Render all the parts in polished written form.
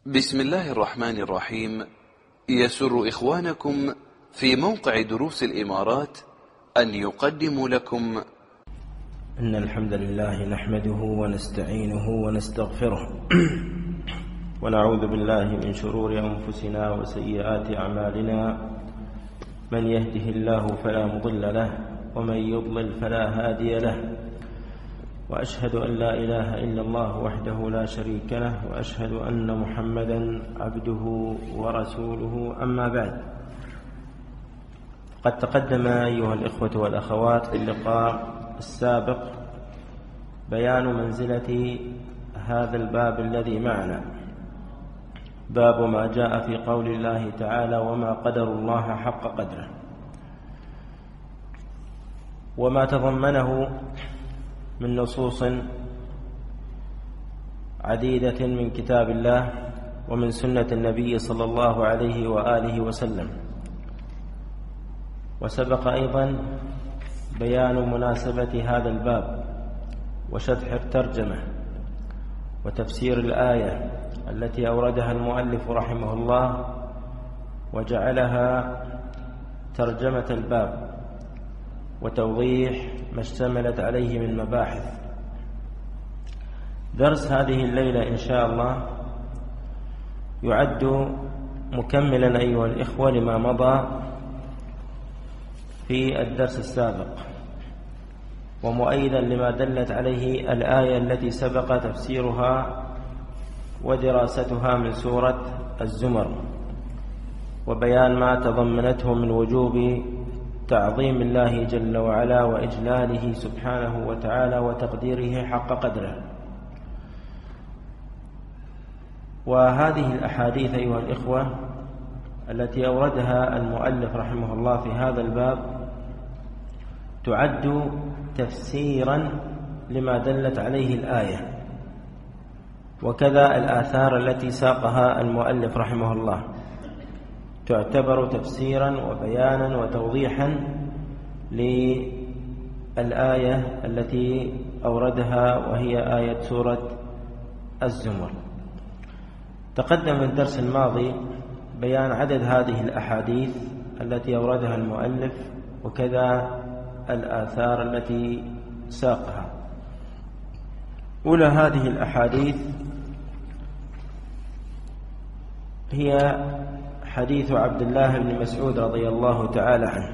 بسم الله الرحمن الرحيم. يسر إخوانكم في موقع دروس الإمارات أن يقدموا لكم إن الحمد لله نحمده ونستعينه ونستغفره ونعوذ بالله من شرور أنفسنا وسيئات أعمالنا. من يهده الله فلا مضل له ومن يضلل فلا هادي له، وأشهد أن لا إله إلا الله وحده لا شريك له، وأشهد أن محمدا عبده ورسوله. أما بعد، قد تقدم أيها الإخوة والأخوات في اللقاء السابق بيان منزلة هذا الباب الذي معنا، باب ما جاء في قول الله تعالى: وما قدر الله حق قدره، وما تضمنه من نصوص عديدة من كتاب الله ومن سنة النبي صلى الله عليه وآله وسلم. وسبق أيضا بيان مناسبة هذا الباب وشرح الترجمة وتفسير الآية التي أوردها المؤلف رحمه الله وجعلها ترجمة الباب، وتوضيح ما اشتملت عليه من مباحث. درس هذه الليلة إن شاء الله يعد مكملا أيها الإخوة لما مضى في الدرس السابق، ومؤيدا لما دلت عليه الآية التي سبق تفسيرها ودراستها من سورة الزمر، وبيان ما تضمنته من وجوب تعظيم الله جل وعلا وإجلاله سبحانه وتعالى وتقديره حق قدره. وهذه الأحاديث أيها الإخوة التي أوردها المؤلف رحمه الله في هذا الباب تعد تفسيرا لما دلت عليه الآية، وكذا الآثار التي ساقها المؤلف رحمه الله تعتبر تفسيرا وبيانا وتوضيحا للآية التي أوردها، وهي آية سورة الزمر. تقدم في الدرس الماضي بيان عدد هذه الأحاديث التي أوردها المؤلف، وكذا الآثار التي ساقها. أولى هذه الأحاديث هي حديث عبد الله بن مسعود رضي الله تعالى عنه،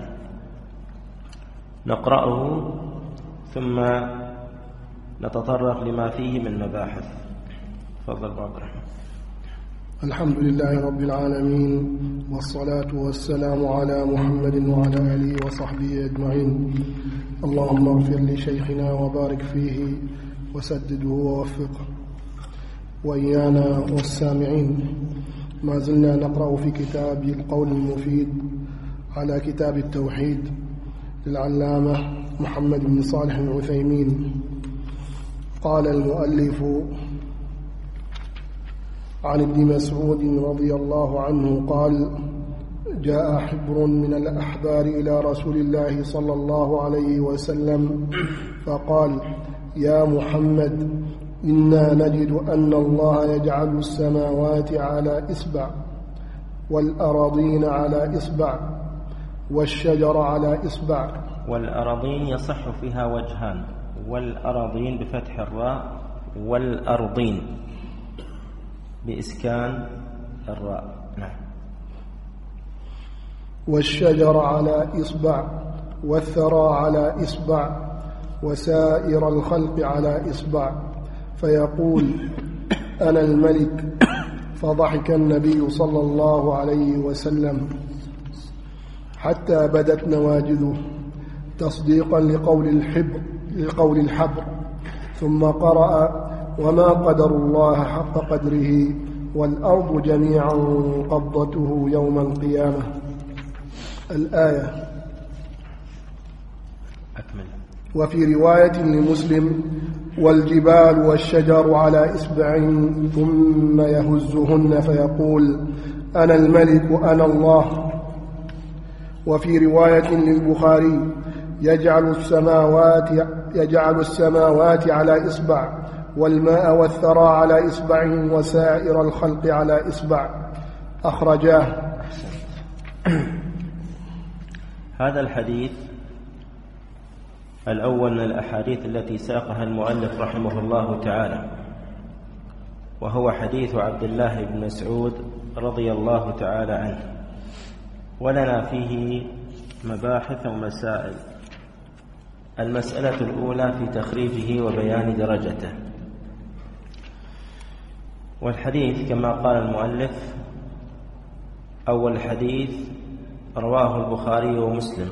نقرأه ثم نتطرق لما فيه من مباحث. تفضل أبو عبد الرحمن. الحمد لله رب العالمين، والصلاة والسلام على محمد وعلى آله وصحبه أجمعين. اللهم اغفر لشيخنا وبارك فيه وسدده ووفقه وإيانا والسامعين. ما زلنا نقرأ في كتاب القول المفيد على كتاب التوحيد للعلامة محمد بن صالح العثيمين. قال المؤلف: عن ابن مسعود رضي الله عنه قال: جاء حبر من الأحبار إلى رسول الله صلى الله عليه وسلم فقال: يا محمد، إنا نجد أن الله يجعل السماوات على إصبع، والأراضين على إصبع، والشجر على إصبع. والأراضين يصح فيها وجهان: والأراضين بفتح الراء، والأرضين بإسكان الراء. نعم. والشجر على إصبع، والثرى على إصبع، وسائر الخلق على إصبع، فيقول: أنا الملك. فضحك النبي صلى الله عليه وسلم حتى بدت نواجذه تصديقا لقول الحبر، ثم قرأ: وما قدر الله حق قدره، والأرض جميعا قبضته يوم القيامة. الآية. أكمل. وفي رواية لمسلم: والجبال والشجر على إصبع ثم يهزهن فيقول: أنا الملك أنا الله. وفي رواية للبخاري: يجعل السماوات على إصبع، والماء والثرى على إصبعه وسائر الخلق على إصبع. أخرجاه. هذا الحديث الأول من الأحاديث التي ساقها المؤلف رحمه الله تعالى، وهو حديث عبد الله بن مسعود رضي الله تعالى عنه، ولنا فيه مباحث ومسائل. المسألة الأولى في تخريجه وبيان درجته. والحديث كما قال المؤلف أول حديث رواه البخاري ومسلم،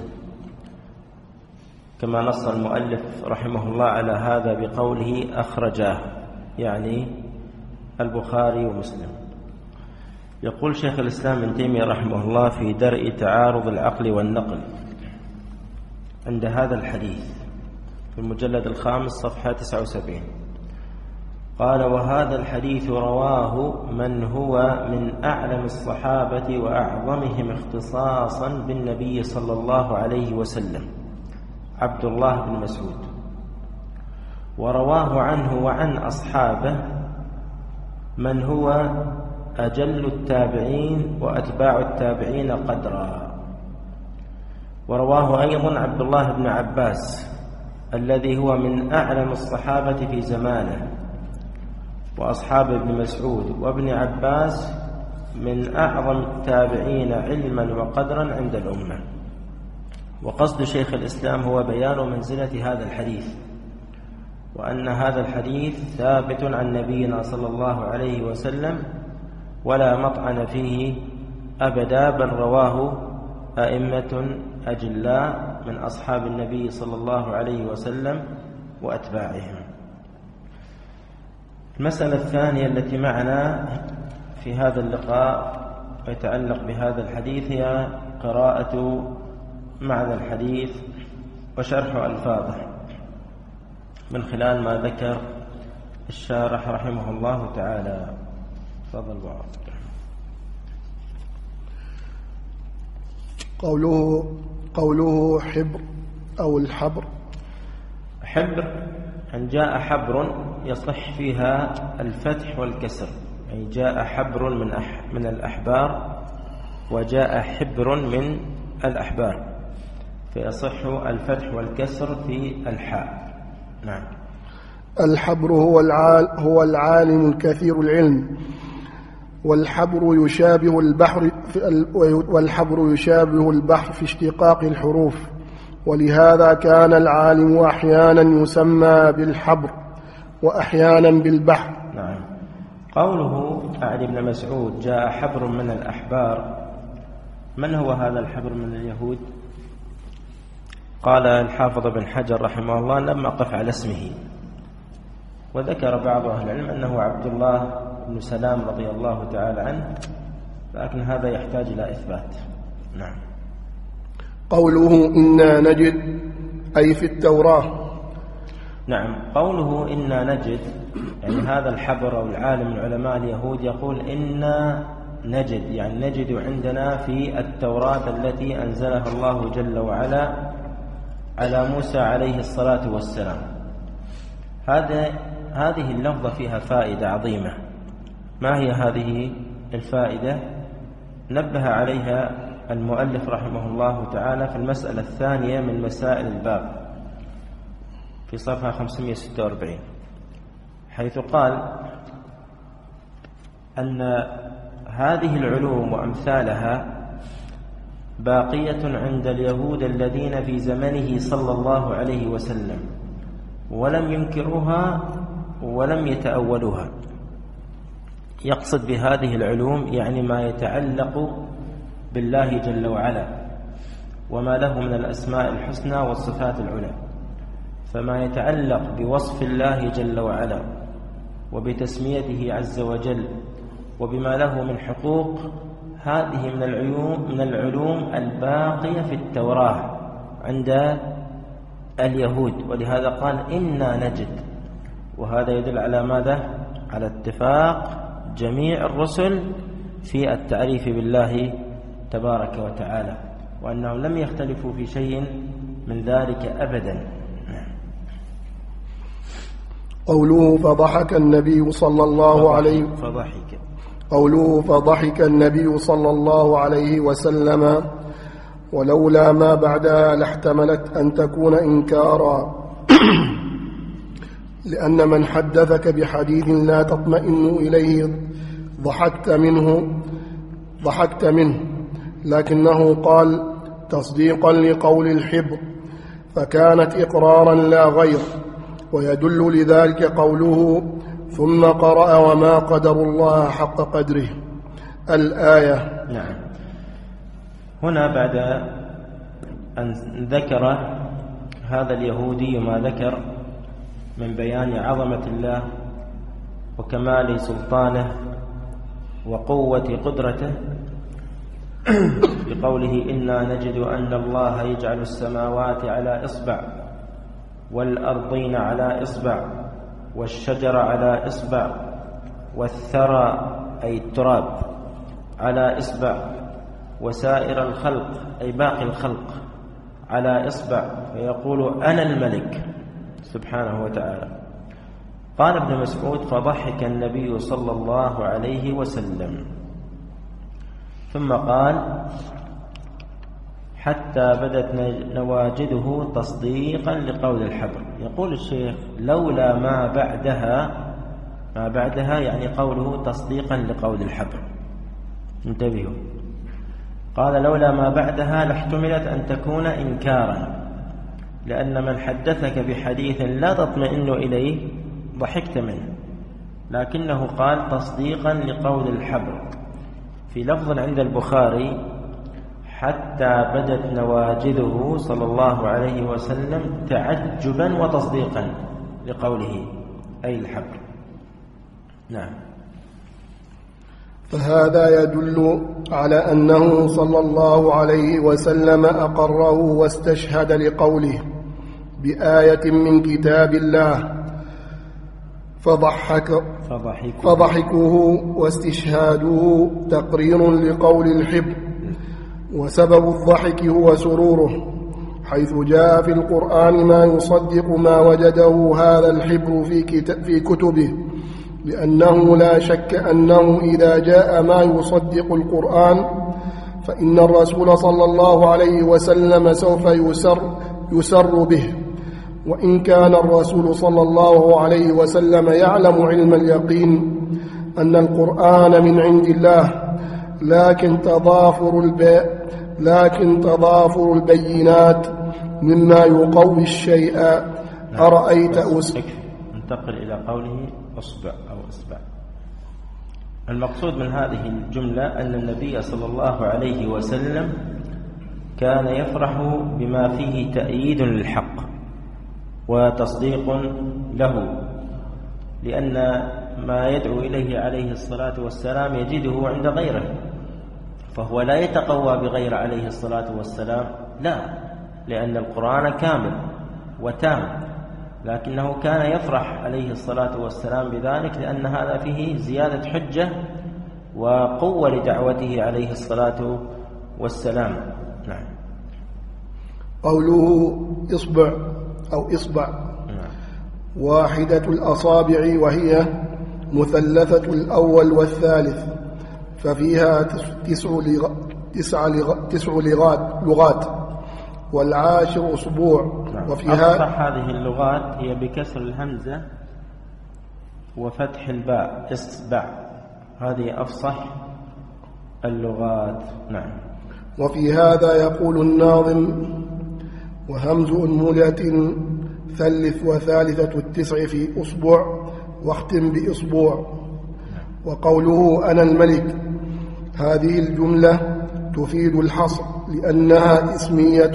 كما نص المؤلف رحمه الله على هذا بقوله أخرجاه، يعني البخاري ومسلم. يقول شيخ الإسلام ابن تيمية رحمه الله في درء تعارض العقل والنقل عند هذا الحديث في المجلد 5 صفحة 79، قال: وهذا الحديث رواه من هو من أعلم الصحابة وأعظمهم اختصاصا بالنبي صلى الله عليه وسلم، عبد الله بن مسعود، ورواه عنه وعن أصحابه من هو أجل التابعين وأتباع التابعين قدرا. ورواه أيضا عبد الله بن عباس الذي هو من أعلم الصحابة في زمانه، وأصحاب ابن مسعود وابن عباس من أعظم التابعين علما وقدرا عند الأمة. وقصد شيخ الإسلام هو بيان منزلة هذا الحديث، وأن هذا الحديث ثابت عن نبينا صلى الله عليه وسلم ولا مطعن فيه أبدا، بل رواه أئمة أجلاء من أصحاب النبي صلى الله عليه وسلم وأتباعهم. المسألة الثانية التي معنا في هذا اللقاء ويتعلق بهذا الحديث هي قراءة معنى الحديث وشرح ألفاظه من خلال ما ذكر الشارح رحمه الله تعالى. تفضل بعض. قوله حبر أو الحبر. حبر أن جاء حبر يصح فيها الفتح والكسر، يعني جاء حبر من الأحبار وجاء حبر من الأحبار، فيصح الفتح والكسر في الحاء. نعم. الحبر هو العالم الكثير العلم، والحبر يشابه البحر في اشتقاق الحروف، ولهذا كان العالم أحيانا يسمى بالحبر وأحيانا بالبحر. نعم. قوله عن ابن مسعود جاء حبر من الأحبار، من هو هذا الحبر من اليهود؟ قال الحافظ بن حجر رحمه الله: لم أقف على اسمه، وذكر بعض أهل العلم أنه عبد الله بن سلام رضي الله تعالى عنه، لكن هذا يحتاج إلى إثبات. نعم. قوله إنا نجد أي في التوراة. نعم. قوله إنا نجد، يعني هذا الحبر أو العالم من علماء اليهود يقول إنا نجد، يعني نجد عندنا في التوراة التي أنزلها الله جل وعلا على موسى عليه الصلاة والسلام. هذه اللفظة فيها فائدة عظيمة. ما هي هذه الفائدة؟ نبه عليها المؤلف رحمه الله تعالى في المسألة الثانية من مسائل الباب في صفحة 546، حيث قال أن هذه العلوم وأمثالها باقية عند اليهود الذين في زمنه صلى الله عليه وسلم، ولم ينكروها ولم يتأولوها. يقصد بهذه العلوم يعني ما يتعلق بالله جل وعلا وما له من الأسماء الحسنى والصفات العلى، فما يتعلق بوصف الله جل وعلا وبتسميته عز وجل وبما له من حقوق، هذه من العلوم الباقية في التوراة عند اليهود، ولهذا قال إنا نجد. وهذا يدل على ماذا؟ على اتفاق جميع الرسل في التعريف بالله تبارك وتعالى، وأنهم لم يختلفوا في شيء من ذلك أبدا. قوله فضحك النبي صلى الله عليه وسلم ولولا ما بعدها لاحتملت أن تكون إنكارا لأن من حدثك بحديث لا تطمئن إليه ضحكت منه لكنه قال تصديقا لقول الحبر فكانت إقرارا لا غير. ويدل لذلك قوله ثم قرأ وما قدر الله حق قدره الآية. نعم. هنا بعد أن ذكر هذا اليهودي ما ذكر من بيان عظمة الله وكمال سلطانه وقوة قدرته بقوله إنا نجد أن الله يجعل السماوات على إصبع والأرضين على إصبع والشجر على إصبع والثرى أي التراب على إصبع وسائر الخلق أي باقي الخلق على إصبع فيقول أنا الملك سبحانه وتعالى. قال ابن مسعود فضحك النبي صلى الله عليه وسلم ثم قال حتى بدت نواجذه تصديقا لقول الحبر. يقول الشيخ لولا ما بعدها يعني قوله تصديقا لقول الحبر. انتبهوا، قال لولا ما بعدها لاحتملت أن تكون إنكارا لأن من حدثك بحديث لا تطمئن إليه ضحكت منه، لكنه قال تصديقا لقول الحبر. في لفظ عند البخاري حتى بدت نواجذه صلى الله عليه وسلم تعجبا وتصديقا لقوله أي الحبر. نعم. فهذا يدل على أنه صلى الله عليه وسلم أقره واستشهد لقوله بآية من كتاب الله فضحكه واستشهاده تقرير لقول الحبر. وسبب الضحك هو سروره حيث جاء في القرآن ما يصدق ما وجده هذا الحبر في كتبه، لأنه لا شك أنه إذا جاء ما يصدق القرآن فإن الرسول صلى الله عليه وسلم سوف يسر به. وإن كان الرسول صلى الله عليه وسلم يعلم علم اليقين أن القرآن من عند الله، لكن تضافر البينات مما يقوي الشيء. أرأيت انتقل إلى قوله أصبع أو أصبع. المقصود من هذه الجملة أن النبي صلى الله عليه وسلم كان يفرح بما فيه تأييد للحق وتصديق له، لأن ما يدعو إليه عليه الصلاة والسلام يجده عند غيره، فهو لا يتقوى بغير عليه الصلاة والسلام، لا، لأن القرآن كامل وتام، لكنه كان يفرح عليه الصلاة والسلام بذلك لأن هذا فيه زيادة حجة وقوة لدعوته عليه الصلاة والسلام. نعم. قوله إصبع أو إصبع واحدة الأصابع وهي مثلثة الأول والثالث، ففيها تسع لغات والعاشر أسبوع. وفيها أفصح هذه اللغات هي بكسر الهمزة وفتح الباء إصبع، هذه أفصح اللغات. نعم. وفي هذا يقول الناظم وهمز أنملة ثلث وثالثة التسع في أسبوع واختم بإسبوع. وقوله أنا الملك هذه الجملة تفيد الحصر لأنها اسمية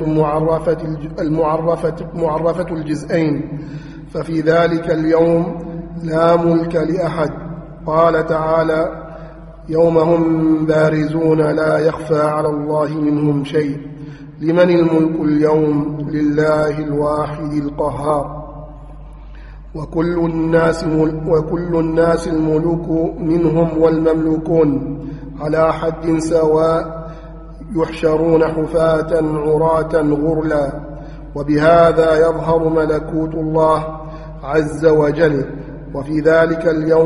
معرفة الجزئين، ففي ذلك اليوم لا ملك لأحد. قال تعالى يوم هم بارزون لا يخفى على الله منهم شيء لمن الملك اليوم لله الواحد القهار. وكل الناس الملوك منهم والمملوكون على حد سواء يحشرون حفاة عراة غرلا. وبهذا يظهر ملكوت الله عز وجل. وفي ذلك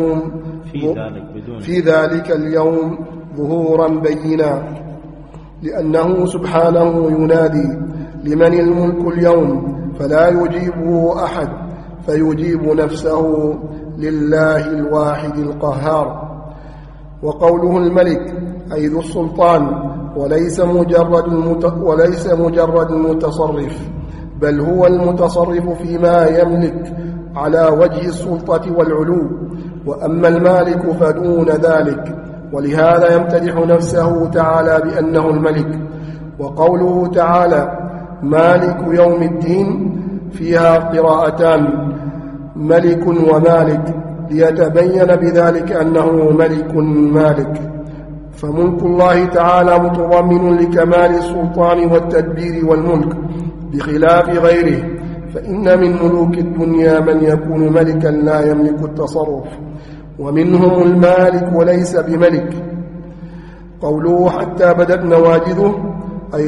اليوم ظهورا بينا، لأنه سبحانه ينادي: لمن الملك اليوم؟ فلا يجيبه أحد، فيجيب نفسه: لله الواحد القهار. وقوله الملك أي ذو السلطان، وليس مجرد المتصرف، بل هو المتصرف فيما يملك على وجه السلطة والعلو. وأما المالك فدون ذلك، ولهذا يمتدح نفسه تعالى بأنه الملك. وقوله تعالى: مالك يوم الدين، فيها قراءتان: ملك ومالك، ليتبين بذلك أنه ملك مالك. فملك الله تعالى متضمن لكمال السلطان والتدبير والملك، بخلاف غيره، فإن من ملوك الدنيا من يكون ملكا لا يملك التصرف، ومنهم المالك وليس بملك. قوله حتى بدت نواجذه أي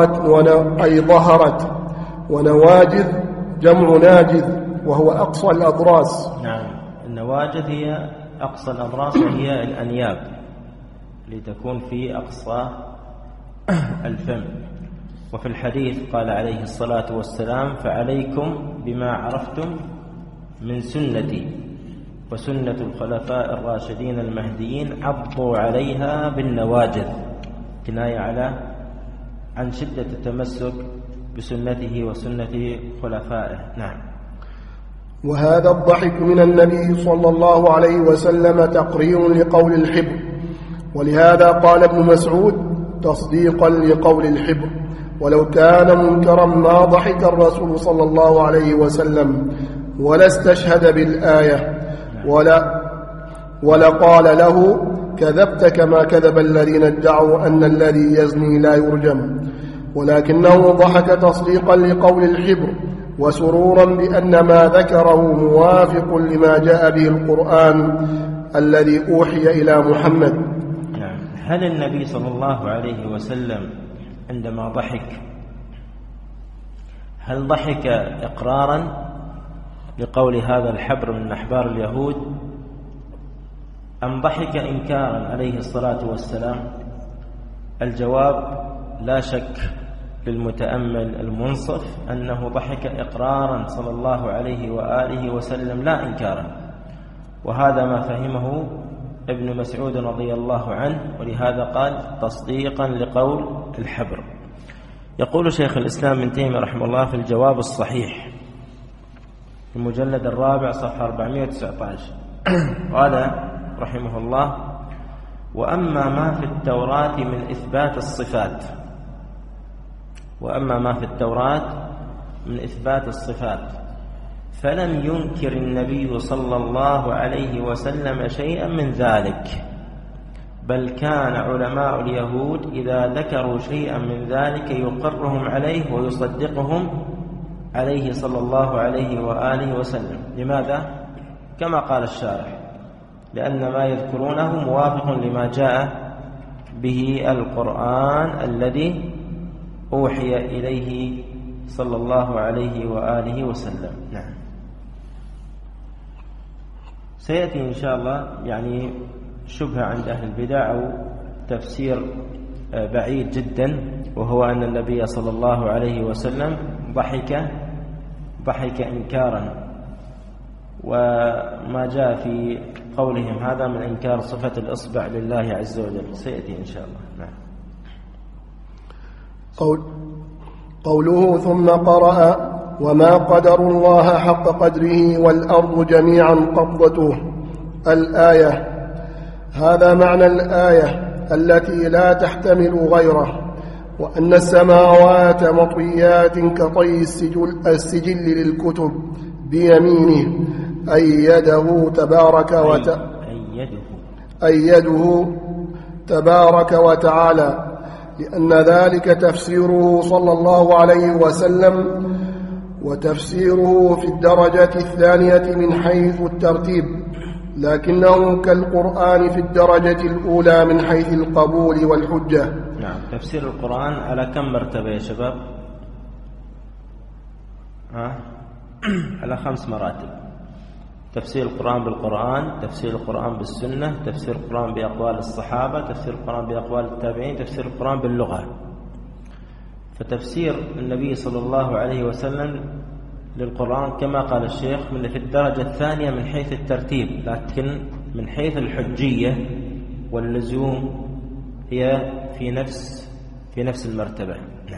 ظهرت، ونواجذ جمع ناجذ وهو أقصى الأضراس. نعم، النواجذ هي أقصى الأضراس، وهي الأنياب لتكون في أقصى الفم. وفي الحديث قال عليه الصلاة والسلام: فعليكم بما عرفتم من سنتي وسنة الخلفاء الراشدين المهديين، عضوا عليها بالنواجذ، كناية عن شدة التمسك بسنته وسنة خلفائه. نعم. وهذا الضحك من النبي صلى الله عليه وسلم تقرير لقول الحبر، ولهذا قال ابن مسعود: تصديقا لقول الحبر. ولو كان منكرا ما ضحك الرسول صلى الله عليه وسلم ولا استشهد بالآية ولا قال له: كذبت كما كذب الذين ادعوا أن الذي يزني لا يرجم، ولكنه ضحك تصديقا لقول الحبر، وسرورا بأن ما ذكره موافق لما جاء به القرآن الذي أوحي إلى محمد. هل النبي صلى الله عليه وسلم عندما ضحك هل ضحك إقرارا لقول هذا الحبر من أحبار اليهود، أم ضحك إنكارا عليه الصلاة والسلام؟ الجواب لا شك للمتأمل المنصف أنه ضحك إقرارا صلى الله عليه وآله وسلم لا إنكارا، وهذا ما فهمه ابن مسعود رضي الله عنه، ولهذا قال: تصديقا لقول الحبر. يقول شيخ الإسلام ابن تيمية رحمه الله في الجواب الصحيح في المجلد الرابع صفحة 419 قال رحمه الله: وأما ما في التوراة من إثبات الصفات فلم ينكر النبي صلى الله عليه وسلم شيئا من ذلك، بل كان علماء اليهود إذا ذكروا شيئا من ذلك يقرهم عليه ويصدقهم عليه صلى الله عليه وآله وسلم. لماذا؟ كما قال الشارح: لأن ما يذكرونه موافق لما جاء به القرآن الذي أوحي إليه صلى الله عليه وآله وسلم. نعم. سيأتي إن شاء الله يعني شبهة عند أهل البدع أو تفسير بعيد جدا، وهو أن النبي صلى الله عليه وسلم ضحك إنكارا، وما جاء في قولهم هذا من إنكار صفة الإصبع لله عز وجل سيأتي إن شاء الله. نعم. قوله ثم قرأ: وما قدروا الله حق قدره والأرض جميعا قبضته، الآية. هذا معنى الآية التي لا تحتمل غيره، وأن السماوات مطويات كطي السجل للكتب بيمينه، أيده تبارك وتعالى، لأن ذلك تفسيره صلى الله عليه وسلم، وتفسيره في الدرجة الثانية من حيث الترتيب، لكنه كالقرآن في الدرجة الأولى من حيث القبول والحجة. نعم. تفسير القرآن على كم مرتبة يا شباب؟ على 5 مراتب. تفسير القرآن بالقرآن، تفسير القرآن بالسنة، تفسير القرآن بأقوال الصحابة، تفسير القرآن بأقوال التابعين، تفسير القرآن باللغة. فتفسير النبي صلى الله عليه وسلم للقرآن كما قال الشيخ من في الدرجة الثانية من حيث الترتيب، لكن من حيث الحجية واللزوم هي في نفس المرتبة.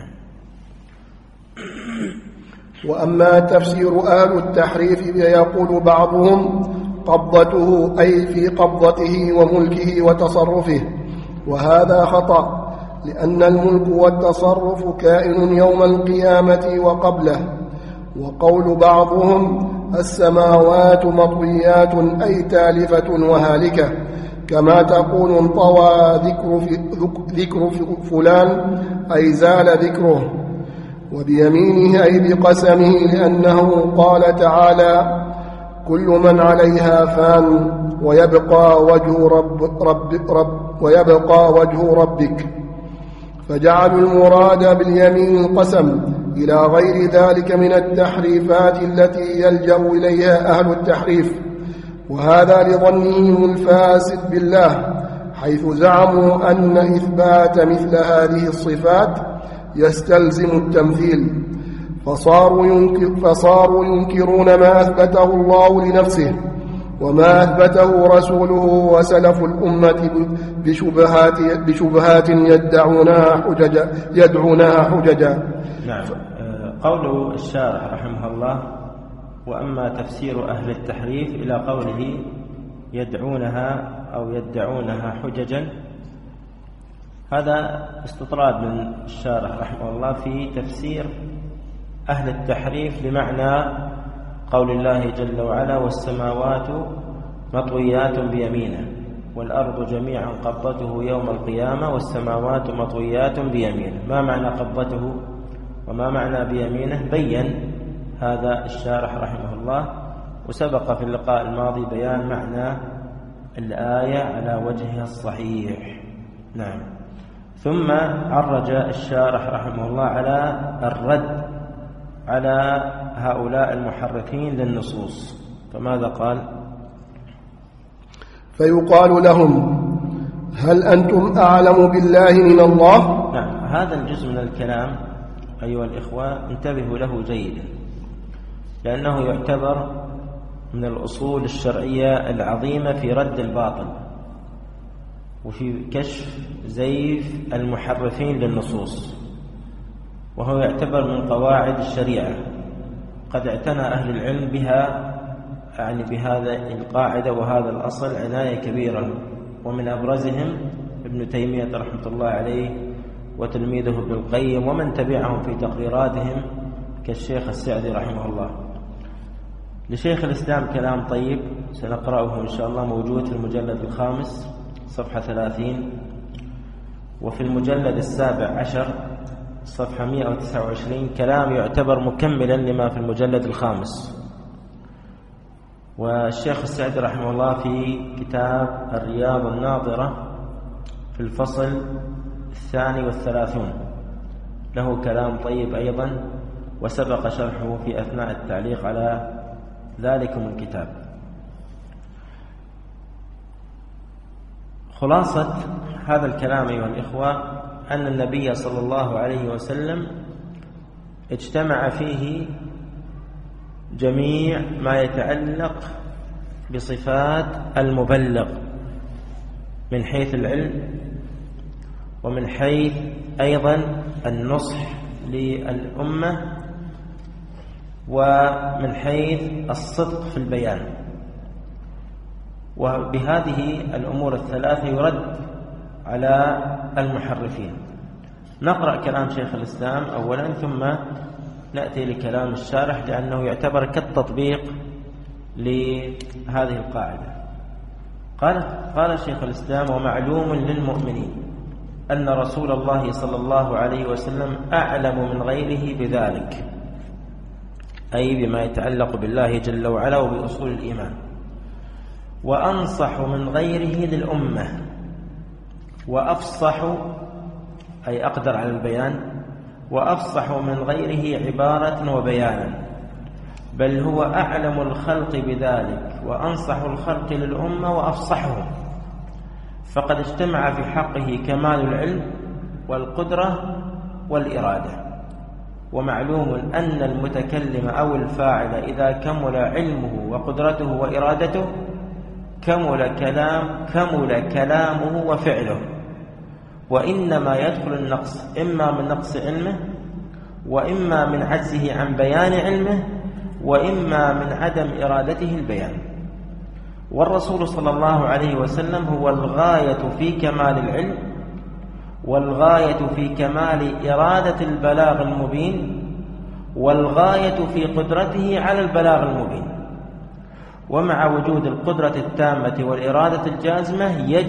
وأما تفسير أهل التحريف فيقول بعضهم قبضته أي في قبضته وملكه وتصرفه، وهذا خطأ، لأن الملك والتصرف كائن يوم القيامة وقبله. وقول بعضهم السماوات مطويات أي تالفة وهالكة، كما تقول انطوى ذكر فلان أي زال ذكره، وبيمينه أي بقسمه، لأنه قال تعالى كل من عليها فان ويبقى وجه ربك، فجعلوا المراد باليمين القسم إلى غير ذلك من التحريفات التي يلجأ إليها أهل التحريف، وهذا لظنهم الفاسد بالله، حيث زعموا أن إثبات مثل هذه الصفات يستلزم التمثيل، فصاروا ينكرون ما أثبته الله لنفسه وما أثبته رسوله وسلف الأمة بشبهات يدعونها حججا. نعم. قول الشارح رحمه الله وأما تفسير أهل التحريف إلى قوله يدعونها حججا، هذا استطراد من الشارح رحمه الله في تفسير أهل التحريف لمعنى قول الله جل وعلا والسماوات مطويات بيمينه والأرض جميعا قبضته يوم القيامة والسماوات مطويات بيمينه. ما معنى قبضته وما معنى بيمينه؟ بين هذا الشارح رحمه الله، وسبق في اللقاء الماضي بيان معنى الآية على وجهها الصحيح. نعم. ثم عرج الشارح رحمه الله على الرد على هؤلاء المحرفين للنصوص، فماذا قال؟ فيقال لهم هل أنتم أعلم بالله من الله؟ نعم. هذا الجزء من الكلام أيها الإخوة انتبهوا له جيدا، لأنه يعتبر من الأصول الشرعية العظيمة في رد الباطل وفي كشف زيف المحرفين للنصوص، وهو يعتبر من قواعد الشريعة. قد اعتنى أهل العلم بها، يعني بهذا القاعدة وهذا الأصل عناية كبيرة، ومن أبرزهم ابن تيمية رحمة الله عليه وتلميذه ابن القيم ومن تبعهم في تقريراتهم كالشيخ السعدي رحمه الله. لشيخ الإسلام كلام طيب سنقرأه إن شاء الله، موجود في المجلد الخامس صفحة 30، وفي المجلد السابع عشر صفحة 129 كلام يعتبر مكملا لما في المجلد الخامس. والشيخ السعدي رحمه الله في كتاب الرياض الناظرة في الفصل 32 له كلام طيب أيضا، وسبق شرحه في أثناء التعليق على ذلكم الكتاب. خلاصة هذا الكلام أيها الإخوة أن النبي صلى الله عليه وسلم اجتمع فيه جميع ما يتعلق بصفات المبلغ من حيث العلم، ومن حيث أيضا النصح للأمة، ومن حيث الصدق في البيان. وبهذه الأمور الثلاثة يرد على المحرفين. نقرأ كلام شيخ الإسلام أولا ثم نأتي لكلام الشارح، لأنه يعتبر كالتطبيق لهذه القاعدة. قال شيخ الإسلام ومعلوم للمؤمنين أن رسول الله صلى الله عليه وسلم أعلم من غيره بذلك، أي بما يتعلق بالله جل وعلا وبأصول الإيمان، وأنصح من غيره للأمة، وأفصح أي أقدر على البيان، وأفصح من غيره عبارة وبيانا، بل هو أعلم الخلق بذلك وأنصح الخلق للأمة وأفصحهم، فقد اجتمع في حقه كمال العلم والقدرة والإرادة. ومعلوم أن المتكلم أو الفاعل إذا كمل علمه وقدرته وإرادته كمل كلامه وفعله، وإنما يدخل النقص إما من نقص علمه، وإما من عجزه عن بيان علمه، وإما من عدم إرادته البيان. والرسول صلى الله عليه وسلم هو الغاية في كمال العلم، والغاية في كمال إرادة البلاغ المبين، والغاية في قدرته على البلاغ المبين. ومع وجود القدرة التامة والإرادة الجازمة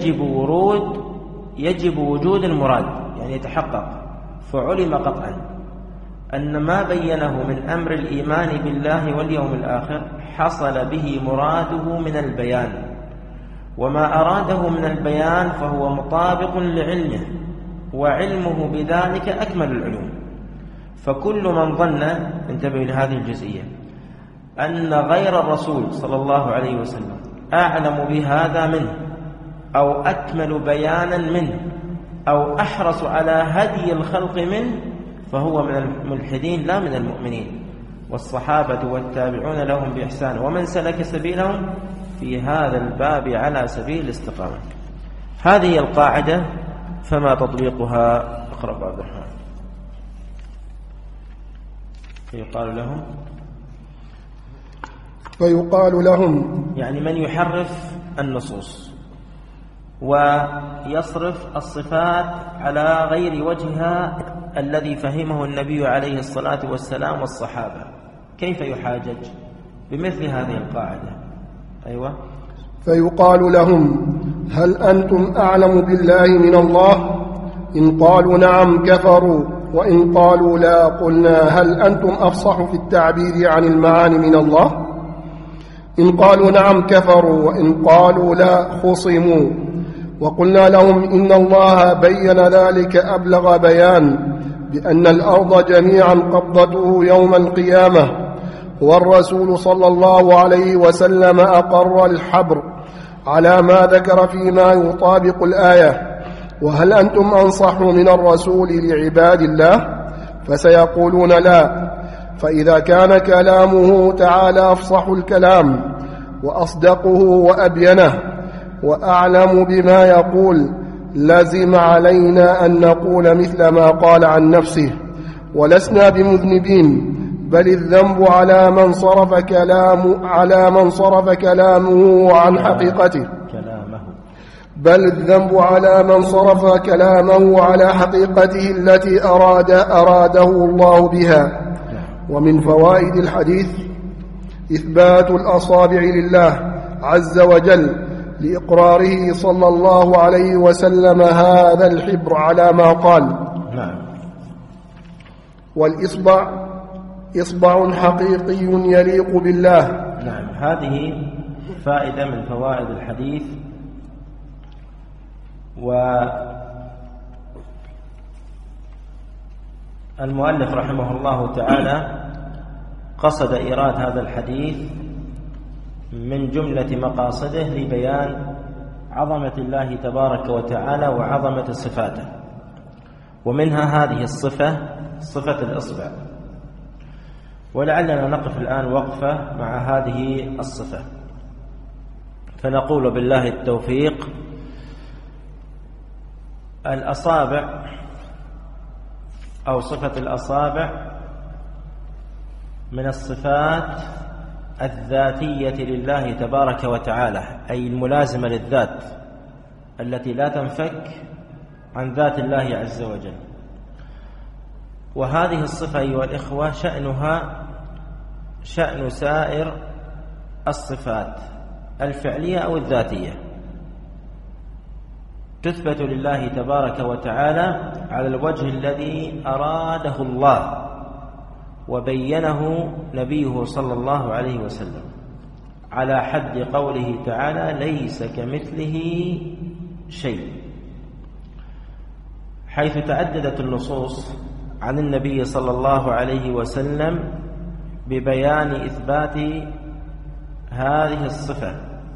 يجب وجود المراد، يعني يتحقق. فعلم قطعا أن ما بينه من أمر الإيمان بالله واليوم الآخر حصل به مراده من البيان، وما أراده من البيان فهو مطابق لعلمه، وعلمه بذلك أكمل العلوم. فكل من ظن، انتبهوا لهذه الجزئية، أن غير الرسول صلى الله عليه وسلم أعلم بهذا منه، أو أكمل بيانا منه، أو أحرص على هدي الخلق منه، فهو من الملحدين لا من المؤمنين. والصحابة والتابعون لهم بإحسان ومن سلك سبيلهم في هذا الباب على سبيل الاستقامة. هذه القاعدة، فما تطبيقها؟ اقرأ عبد الرحمن. فيقال لهم يعني من يحرف النصوص ويصرف الصفات على غير وجهها الذي فهمه النبي عليه الصلاة والسلام والصحابة، كيف يحاجج بمثل هذه القاعدة؟ أيوة. فيقال لهم: هل أنتم أعلم بالله من الله؟ إن قالوا نعم كفروا، وإن قالوا لا قلنا: هل أنتم أفصح في التعبير عن المعاني من الله؟ إن قالوا نعم كفروا، وإن قالوا لا خصموا. وقلنا لهم: إن الله بين ذلك أبلغ بيان، بأن الأرض جميعا قبضته يوم القيامة، والرسول صلى الله عليه وسلم أقر الحبر على ما ذكر فيما يطابق الآية. وهل أنتم أنصح من الرسول لعباد الله؟ فسيقولون لا. فإذا كان كلامه تعالى أفصح الكلام وأصدقه وأبينه وأعلم بما يقول، لزم علينا أن نقول مثل ما قال عن نفسه، ولسنا بمذنبين، بل الذنب على من صرف كلامه عن حقيقته، على حقيقته التي أراده الله بها. ومن فوائد الحديث إثبات الأصابع لله عز وجل لإقراره صلى الله عليه وسلم هذا الحبر على ما قال. والإصبع إصبع حقيقي يليق بالله. نعم، هذه فائدة من فوائد الحديث. والمؤلف رحمه الله تعالى قصد إيراد هذا الحديث من جملة مقاصده لبيان عظمة الله تبارك وتعالى وعظمة صفاته، ومنها هذه الصفة، صفة الإصبع. ولعلنا نقف الآن وقفة مع هذه الصفة، فنقول بالله التوفيق: الأصابع أو صفة الأصابع من الصفات الذاتية لله تبارك وتعالى، أي الملازمة للذات التي لا تنفك عن ذات الله عز وجل. وهذه الصفة أيها الإخوة شأنها شأن سائر الصفات الفعلية أو الذاتية، تثبت لله تبارك وتعالى على الوجه الذي أراده الله وبينه نبيه صلى الله عليه وسلم، على حد قوله تعالى: ليس كمثله شيء، حيث تعددت النصوص عن النبي صلى الله عليه وسلم ببيان إثبات هذه الصفة،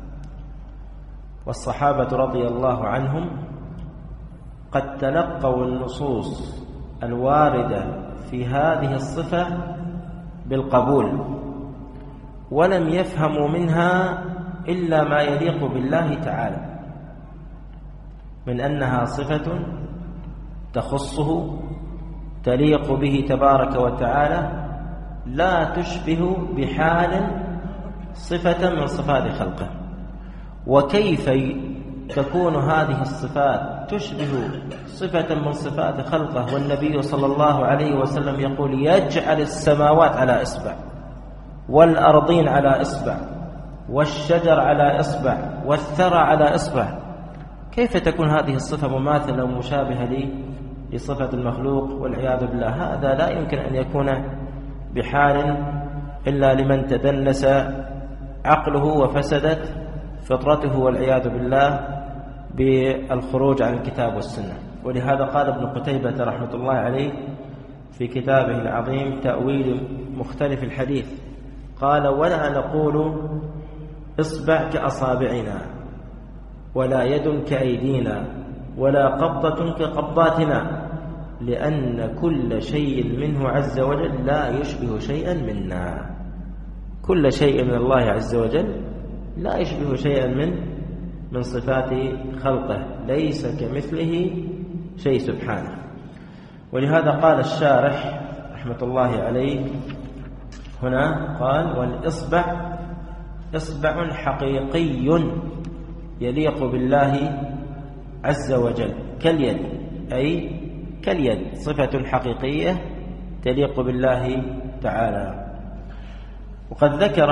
والصحابة رضي الله عنهم قد تلقوا النصوص الواردة في هذه الصفة بالقبول، ولم يفهموا منها إلا ما يليق بالله تعالى من أنها صفة تخصه تليق به تبارك وتعالى، لا تشبه بحال صفة من صفات خلقه. وكيف تكون هذه الصفات تشبه صفة من صفات خلقه والنبي صلى الله عليه وسلم يقول يجعل السماوات على إصبع والأرضين على إصبع والشجر على إصبع والثرى على إصبع؟ كيف تكون هذه الصفة مماثلة ومشابهة لصفة المخلوق والعياذ بالله؟ هذا لا يمكن أن يكون بحال إلا لمن تدنس عقله وفسدت فطرته والعياذ بالله بالخروج عن الكتاب والسنة. ولهذا قال ابن قتيبة رحمة الله عليه في كتابه العظيم تأويل مختلف الحديث، قال ولا نقول إصبع كأصابعنا ولا يد كأيدينا ولا قبضة كقبضاتنا، لأن كل شيء منه عز وجل لا يشبه شيئا منا. كل شيء من الله عز وجل لا يشبه شيئا من صفات خلقه، ليس كمثله شيء سبحانه. ولهذا قال الشارح رحمة الله عليه هنا قال والإصبع إصبع حقيقي يليق بالله عز وجل كاليد، أي كاليد صفة حقيقية تليق بالله تعالى. وقد ذكر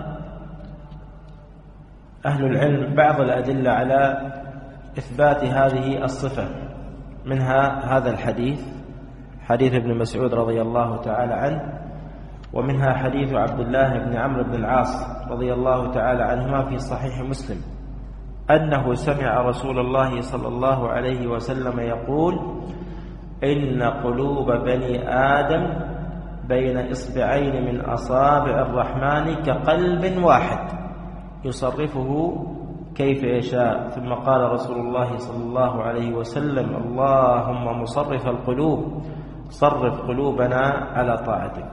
أهل العلم بعض الأدلة على إثبات هذه الصفة، منها هذا الحديث، حديث ابن مسعود رضي الله تعالى عنه، ومنها حديث عبد الله بن عمرو بن العاص رضي الله تعالى عنهما في صحيح مسلم أنه سمع رسول الله صلى الله عليه وسلم يقول إن قلوب بني آدم بين إصبعين من أصابع الرحمن كقلب واحد يصرفه كيف يشاء. ثم قال رسول الله صلى الله عليه وسلم اللهم مصرف القلوب صرف قلوبنا على طاعتك.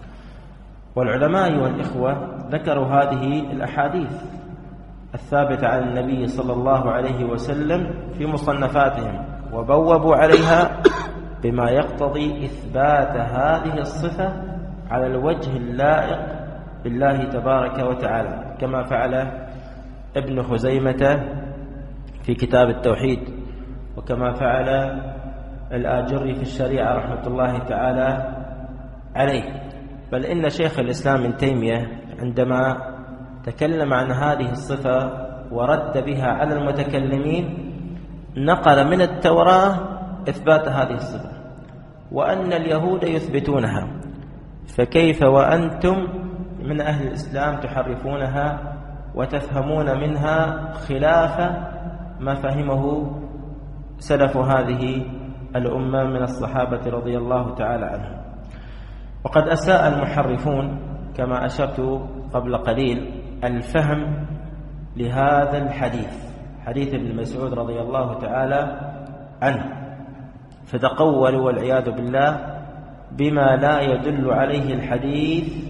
والعلماء والإخوة ذكروا هذه الأحاديث الثابتة عن النبي صلى الله عليه وسلم في مصنفاتهم، وبوبوا عليها بما يقتضي إثبات هذه الصفة على الوجه اللائق بالله تبارك وتعالى، كما فعل ابن خزيمة في كتاب التوحيد، وكما فعل الآجري في الشريعة رحمة الله تعالى عليه. بل إن شيخ الإسلام ابن تيمية عندما تكلم عن هذه الصفة ورد بها على المتكلمين نقل من التوراة إثبات هذه الصفة، وأن اليهود يثبتونها، فكيف وأنتم من أهل الإسلام تحرفونها وتفهمون منها خلاف ما فهمه سلف هذه الأمة من الصحابة رضي الله تعالى عنهم. وقد أساء المحرفون كما أشرت قبل قليل الفهم لهذا الحديث، حديث ابن مسعود رضي الله تعالى عنه، فتقولوا والعياذ بالله بما لا يدل عليه الحديث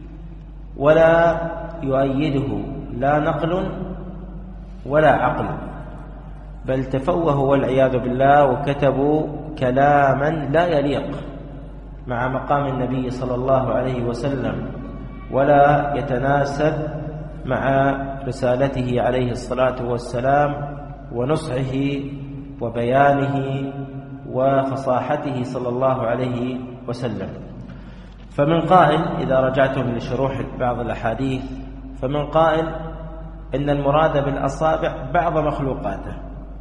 ولا يؤيده لا نقل ولا عقل، بل تفوهوا والعياذ بالله وكتبوا كلاما لا يليق مع مقام النبي صلى الله عليه وسلم ولا يتناسب مع رسالته عليه الصلاة والسلام ونصحه وبيانه وفصاحته صلى الله عليه وسلم. فمن قائل إذا رجعتم لشروح بعض الأحاديث فمن قائل إن المراد بالأصابع بعض مخلوقاته،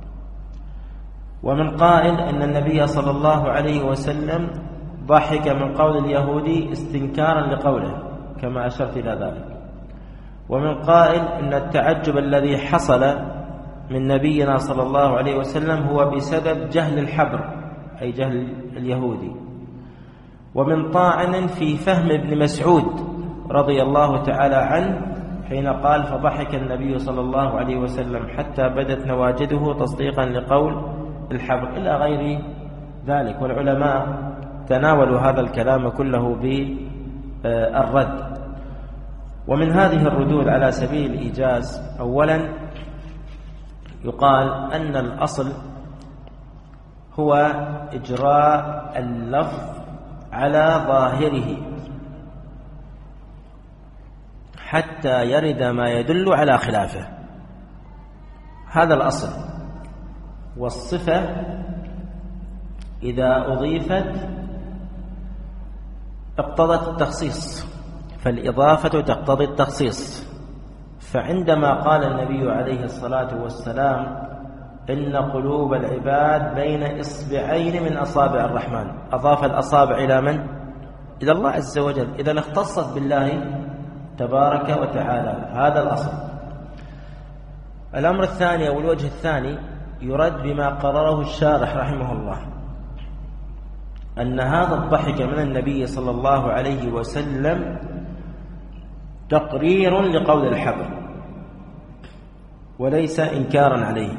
ومن قائل إن النبي صلى الله عليه وسلم ضحك من قول اليهودي استنكارا لقوله كما أشرت إلى ذلك، ومن قائل إن التعجب الذي حصل من نبينا صلى الله عليه وسلم هو بسبب جهل الحبر أي جهل اليهودي، ومن طاعن في فهم ابن مسعود رضي الله تعالى عنه حين قال فضحك النبي صلى الله عليه وسلم حتى بدت نواجذه تصديقا لقول الحبر إلى غير ذلك. والعلماء تناولوا هذا الكلام كله بالرد. ومن هذه الردود على سبيل الإيجاز: أولا يقال أن الأصل هو إجراء اللفظ على ظاهره حتى يرد ما يدل على خلافه، هذا الأصل. والصفة إذا أضيفت اقتضت التخصيص، فالإضافة تقتضي التخصيص. فعندما قال النبي عليه الصلاة والسلام إن قلوب العباد بين إصبعين من أصابع الرحمن، أضاف الأصابع إلى من؟ إلى الله عز وجل، إذا اختصت بالله تبارك وتعالى، هذا الأصل. الأمر الثاني أو الوجه الثاني يرد بما قرره الشارح رحمه الله، أن هذا الضحك من النبي صلى الله عليه وسلم تقرير لقول الحبر وليس إنكارا عليه.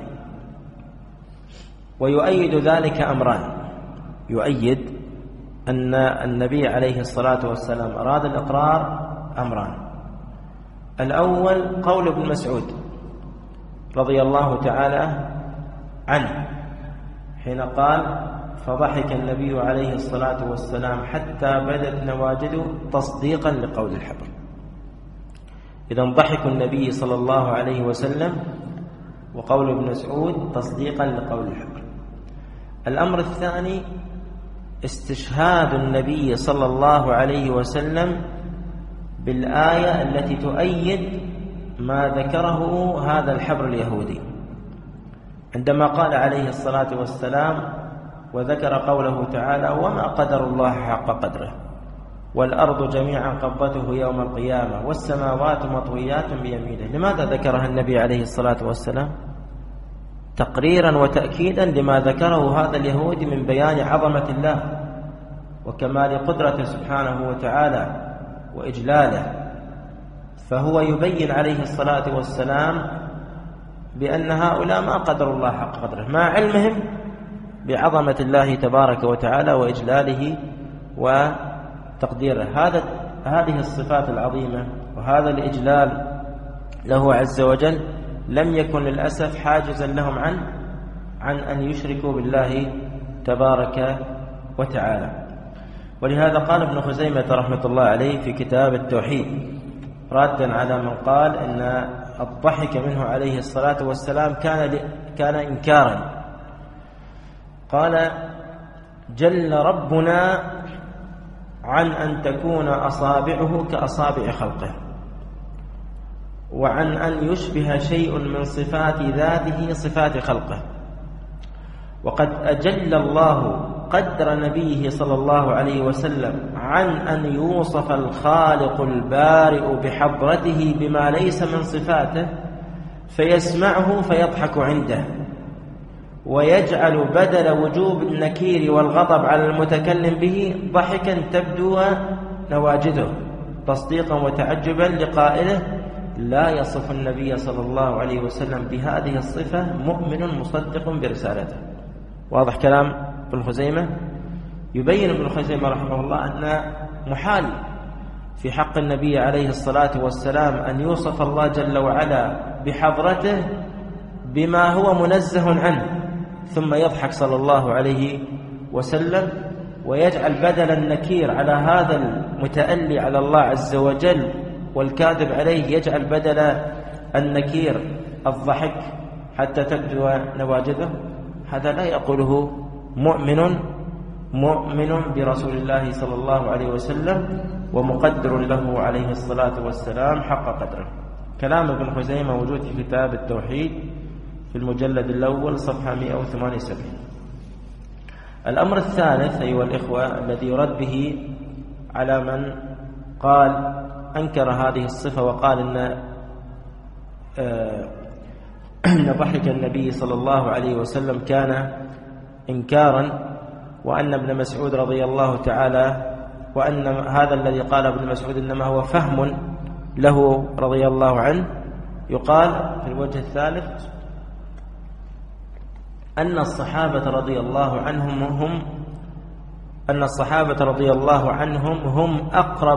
ويؤيد ذلك أمران: يؤيد أن النبي عليه الصلاة والسلام أراد الإقرار أمران. الأول قول ابن مسعود رضي الله تعالى عنه حين قال فضحك النبي عليه الصلاة والسلام حتى بدت نواجذه تصديقا لقول الحبر. إذن ضحك النبي صلى الله عليه وسلم وقول ابن مسعود تصديقا لقول الحبر. الأمر الثاني استشهاد النبي صلى الله عليه وسلم بالآية التي تؤيد ما ذكره هذا الحبر اليهودي، عندما قال عليه الصلاة والسلام وذكر قوله تعالى وما قدر الله حق قدره والأرض جميعا قبضته يوم القيامة والسماوات مطويات بيمينه. لماذا ذكرها النبي عليه الصلاة والسلام؟ تقريرا وتأكيدا لما ذكره هذا اليهودي من بيان عظمة الله وكمال قدرته سبحانه وتعالى وإجلاله. فهو يبين عليه الصلاة والسلام بأن هؤلاء ما قدروا الله حق قدره مع علمهم بعظمة الله تبارك وتعالى وإجلاله وتقديره. هذه الصفات العظيمة وهذا الإجلال له عز وجل لم يكن للأسف حاجزا لهم عن أن يشركوا بالله تبارك وتعالى. ولهذا قال ابن خزيمة رحمة الله عليه في كتاب التوحيد رادا على من قال إن الضحك منه عليه الصلاة والسلام كان إنكارا، قال جل ربنا عن أن تكون أصابعه كأصابع خلقه وعن أن يشبه شيء من صفات ذاته صفات خلقه. وقد أجل الله قدر نبيه صلى الله عليه وسلم عن أن يوصف الخالق البارئ بحضرته بما ليس من صفاته فيسمعه فيضحك عنده ويجعل بدل وجوب النكير والغضب على المتكلم به ضحكا تبدو نواجذه تصديقا وتعجبا لقائله لا يصف النبي صلى الله عليه وسلم بهذه الصفة مؤمن مصدق برسالته. واضح كلام ابن خزيمة؟ يبين ابن خزيمة رحمه الله أن محال في حق النبي عليه الصلاة والسلام أن يوصف الله جل وعلا بحضرته بما هو منزه عنه ثم يضحك صلى الله عليه وسلم ويجعل بدل النكير على هذا المتألي على الله عز وجل والكاذب عليه يجعل بدل النكير الضحك حتى تبدو نواجذه. هذا لا يقوله مؤمن برسول الله صلى الله عليه وسلم ومقدر له عليه الصلاة والسلام حق قدره. كلام ابن خزيمة موجود في كتاب التوحيد في المجلد الأول صفحة 178. الأمر الثالث أيها الإخوة الذي يرد به على من قال أنكر هذه الصفة وقال إن ضحك النبي صلى الله عليه وسلم كان إنكارا، وأن ابن مسعود رضي الله تعالى وأن هذا الذي قال ابن مسعود إنما هو فهم له رضي الله عنه، يقال في الوجه الثالث أن الصحابة رضي الله عنهم هم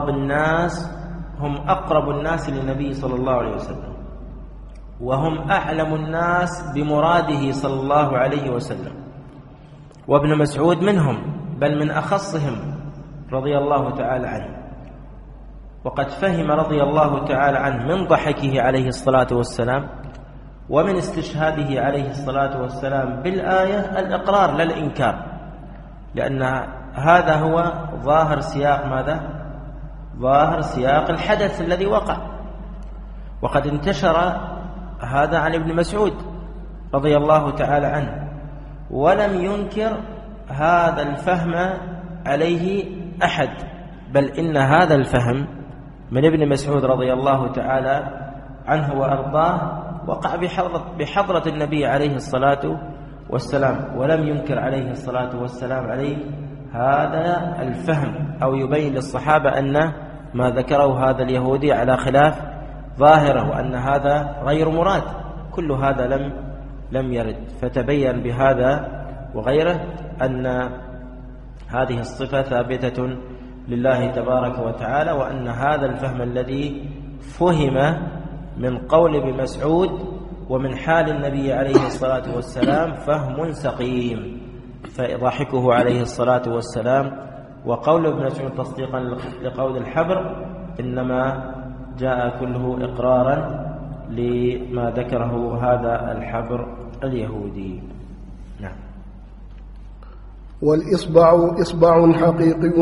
أقرب الناس للنبي صلى الله عليه وسلم، وهم أعلم الناس بمراده صلى الله عليه وسلم، وابن مسعود منهم بل من أخصهم رضي الله تعالى عنه. وقد فهم رضي الله تعالى عنه من ضحكه عليه الصلاة والسلام ومن استشهاده عليه الصلاة والسلام بالآية الإقرار لا الإنكار، لأن هذا هو ظاهر سياق ماذا؟ ظاهر سياق الحدث الذي وقع. وقد انتشر هذا عن ابن مسعود رضي الله تعالى عنه، ولم ينكر هذا الفهم عليه أحد، بل إن هذا الفهم من ابن مسعود رضي الله تعالى عنه وأرضاه وقع بحضرة النبي عليه الصلاة والسلام، ولم ينكر عليه الصلاة والسلام عليه هذا الفهم أو يبين للصحابة أن ما ذكره هذا اليهودي على خلاف ظاهره وأن هذا غير مراد. كل هذا لم يرد، فتبين بهذا وغيره أن هذه الصفة ثابتة لله تبارك وتعالى، وأن هذا الفهم الذي فهم من قول ابن مسعود ومن حال النبي عليه الصلاة والسلام فهم سقيم، فضحكه عليه الصلاة والسلام وقول ابن مسعود تصديقا لقول الحبر إنما جاء كله إقرارا لما ذكره هذا الحبر اليهودي. نعم. والإصبع إصبع حقيقي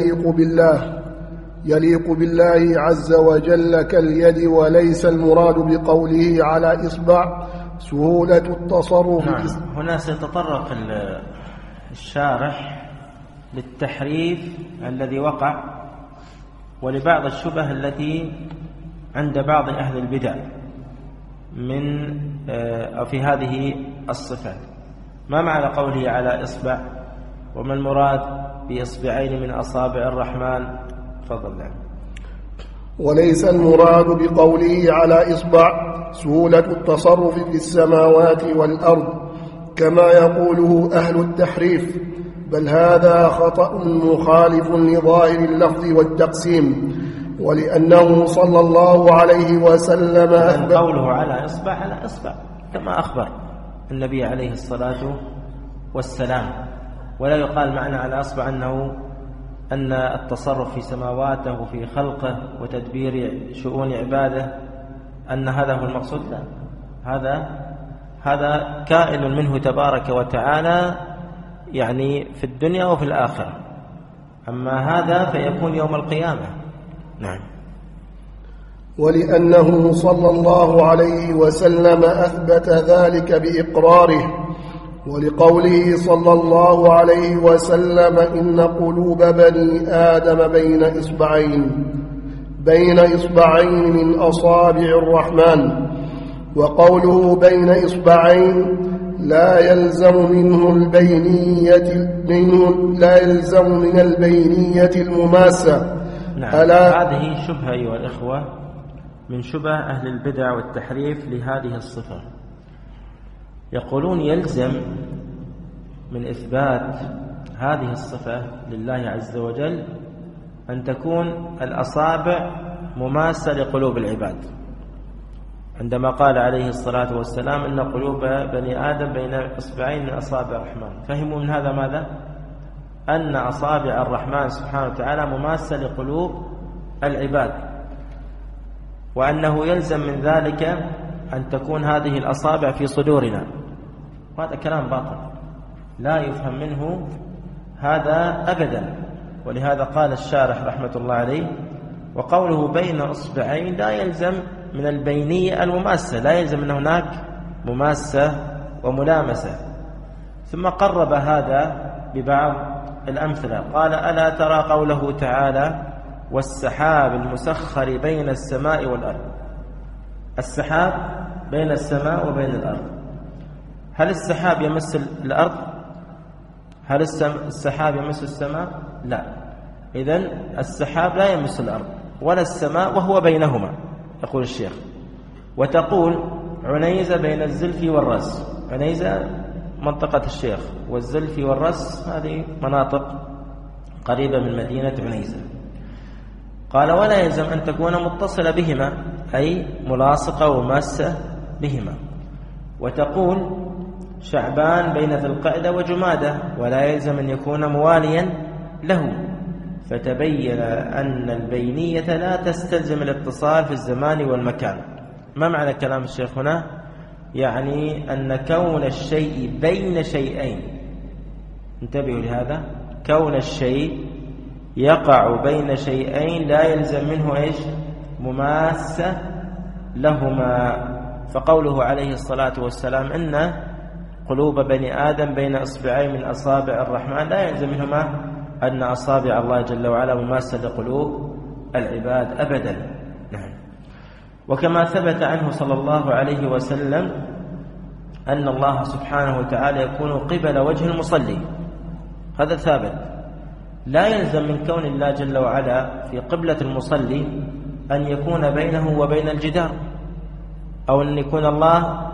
يليق بالله عز وجل كاليد، وليس المراد بقوله على إصبع سهولة التصرف. نعم. هنا سيتطرق الشارح للتحريف الذي وقع ولبعض الشبه التي عند بعض أهل البدع من في هذه الصفات. ما معنى قوله على إصبع؟ وما المراد بإصبعين من أصابع الرحمن؟ تفضل. وليس المراد بقوله على إصبع سهولة التصرف في السماوات والأرض كما يقوله أهل التحريف، بل هذا خطأ مخالف لظاهر اللفظ والتقسيم، ولأنه صلى الله عليه وسلم قوله على إصبع كما أخبر النبي عليه الصلاة والسلام، ولا يقال معنى على إصبع أن التصرف في سماواته وفي خلقه وتدبير شؤون عباده أن هذا هو المقصود. لا، هذا كائن منه تبارك وتعالى يعني في الدنيا وفي الآخرة، أما هذا فيكون يوم القيامة. نعم. ولأنه صلى الله عليه وسلم أثبت ذلك بإقراره، ولقوله صلى الله عليه وسلم إن قلوب بني آدم بين إصبعين من أصابع الرحمن، وقوله بين إصبعين لا يلزم من البينية المماسة. نعم. هذه شبهة أيها الإخوة من شبه أهل البدع والتحريف لهذه الصفة. يقولون يلزم من إثبات هذه الصفة لله عز وجل أن تكون الأصابع مماسة لقلوب العباد، عندما قال عليه الصلاة والسلام إن قلوب بني آدم بين إصبعين من أصابع الرحمن. فهموا من هذا ماذا؟ أن أصابع الرحمن سبحانه وتعالى مماسة لقلوب العباد، وأنه يلزم من ذلك أن تكون هذه الأصابع في صدورنا. وهذا كلام باطل لا يفهم منه هذا أبدا. ولهذا قال الشارح رحمة الله عليه وقوله بين إصبعين لا يلزم من البينية المماسة، لا يلزم أن هناك مماسة وملامسة. ثم قرب هذا ببعض الأمثلة، قال ألا ترى قوله تعالى والسحاب المسخر بين السماء والأرض. السحاب بين السماء وبين الأرض، هل السحاب يمس الأرض؟ هل السحاب يمس السماء؟ لا. إذن السحاب لا يمس الأرض ولا السماء وهو بينهما يقول الشيخ. وتقول عنيزة بين الزلف والرأس. عنيزة منطقة الشيخ، والزلف والرأس هذه مناطق قريبة من مدينة عنيزة. قال ولا يلزم أن تكون متصلة بهما، أي ملاصقة وماسة بهما. وتقول شعبان بين ذي القعدة وجمادة، ولا يلزم أن يكون مواليا له. فتبين أن البينية لا تستلزم الاتصال في الزمان والمكان. ما معنى كلام الشيخ هنا؟ يعني أن كون الشيء بين شيئين، انتبهوا لهذا، كون الشيء يقع بين شيئين لا يلزم منه إيش؟ مماسة لهما. فقوله عليه الصلاة والسلام إن قلوب بني آدم بين إصبعين من أصابع الرحمن، لا يلزم منهما أن أصابع الله جل وعلا مماسة لقلوب العباد أبدا. نعم. وكما ثبت عنه صلى الله عليه وسلم أن الله سبحانه وتعالى يكون قبل وجه المصلي، هذا ثابت. لا يلزم من كون الله جل وعلا في قبلة المصلي أن يكون بينه وبين الجدار، أو أن يكون الله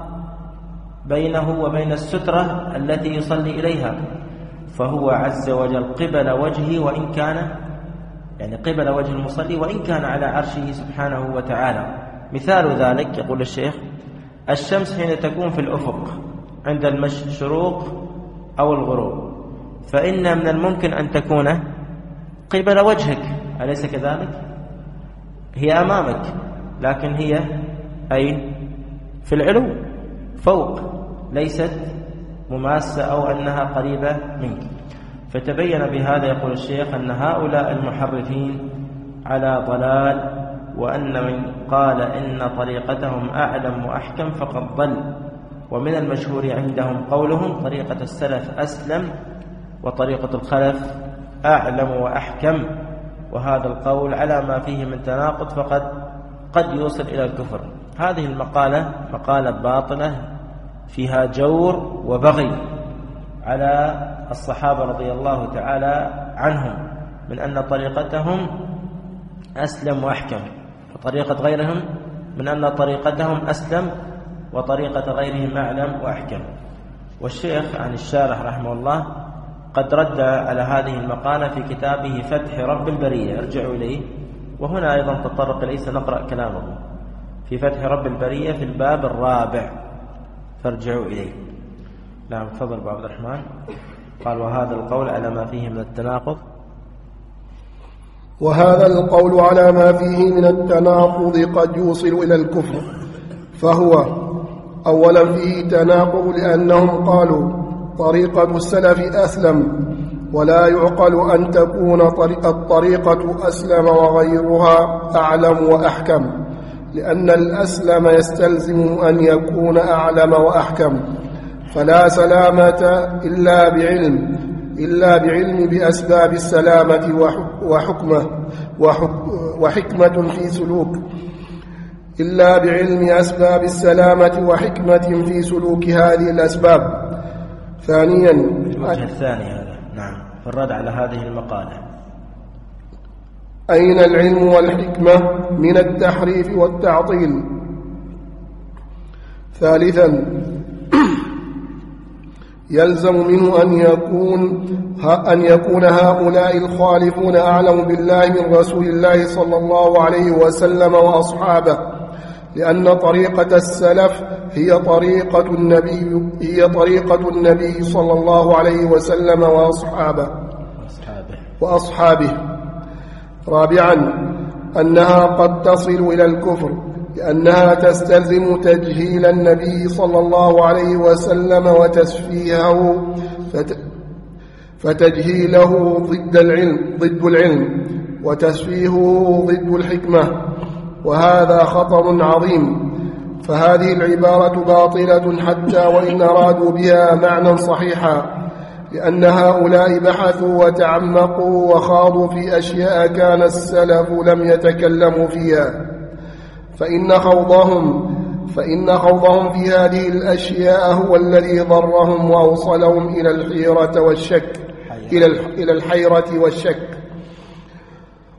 بينه وبين السترة التي يصلي إليها. فهو عز وجل قبل وجهه، وإن كان يعني قبل وجه المصلي وإن كان على عرشه سبحانه وتعالى. مثال ذلك يقول الشيخ الشمس حين تكون في الأفق عند الشروق أو الغروب، فإن من الممكن أن تكون قبل وجهك، أليس كذلك؟ هي أمامك، لكن هي أي في العلو فوق، ليست مماسة أو أنها قريبة منك. فتبين بهذا يقول الشيخ أن هؤلاء المحرفين على ضلال، وأن من قال إن طريقتهم أعلم وأحكم فقد ضل. ومن المشهور عندهم قولهم طريقة السلف أسلم وطريقة الخلف أعلم وأحكم، وهذا القول على ما فيه من تناقض فقد قد يوصل إلى الكفر. هذه المقالة مقالة باطلة فيها جور وبغي على الصحابة رضي الله تعالى عنهم، من أن طريقتهم أسلم وأحكم، وطريقة غيرهم من أن طريقتهم أسلم وطريقة غيرهم أعلم وأحكم. والشيخ عن الشارح رحمه الله قد رد على هذه المقالة في كتابه فتح رب البرية، ارجعوا إليه. وهنا أيضا تطرق إليه، سنقرأ كلامه في فتح رب البرية في الباب الرابع، فارجعوا إليه. نعم، تفضل أبو عبد الرحمن. قال وهذا القول على ما فيه من التناقض. وهذا القول على ما فيه من التناقض قد يوصل إلى الكفر، فهو أولا فيه تناقض لأنهم قالوا طريقة السلف أسلم، ولا يعقل أن تكون الطريقة أسلم وغيرها أعلم وأحكم، لأن الأسلم يستلزم أن يكون أعلم وأحكم، فلا سلامة إلا بعلم بأسباب السلامة وحكمة في سلوك إلا بعلم أسباب السلامة وحكمة في سلوك هذه الأسباب. ثانيا الوجه الثاني هذا، نعم، في الرد على هذه المقالة. أين العلم والحكمة من التحريف والتعطيل؟ ثالثا يلزم منه أن يكون هؤلاء الخالفون أعلم بالله من رسول الله صلى الله عليه وسلم وأصحابه، لأن طريقة السلف هي طريقة النبي صلى الله عليه وسلم وأصحابه. رابعا أنها قد تصل إلى الكفر، لأنها تستلزم تجهيل النبي صلى الله عليه وسلم وتسفيهه، فتجهيله ضد العلم وتسفيهه ضد الحكمة، وهذا خطر عظيم. فهذه العبارة باطلة حتى وإن أرادوا بها معنى صحيحا، لأن هؤلاء بحثوا وتعمقوا وخاضوا في أشياء كان السلف لم يتكلموا فيها، فإن خوضهم في هذه الأشياء هو الذي ضرهم وأوصلهم إلى الحيرة والشك.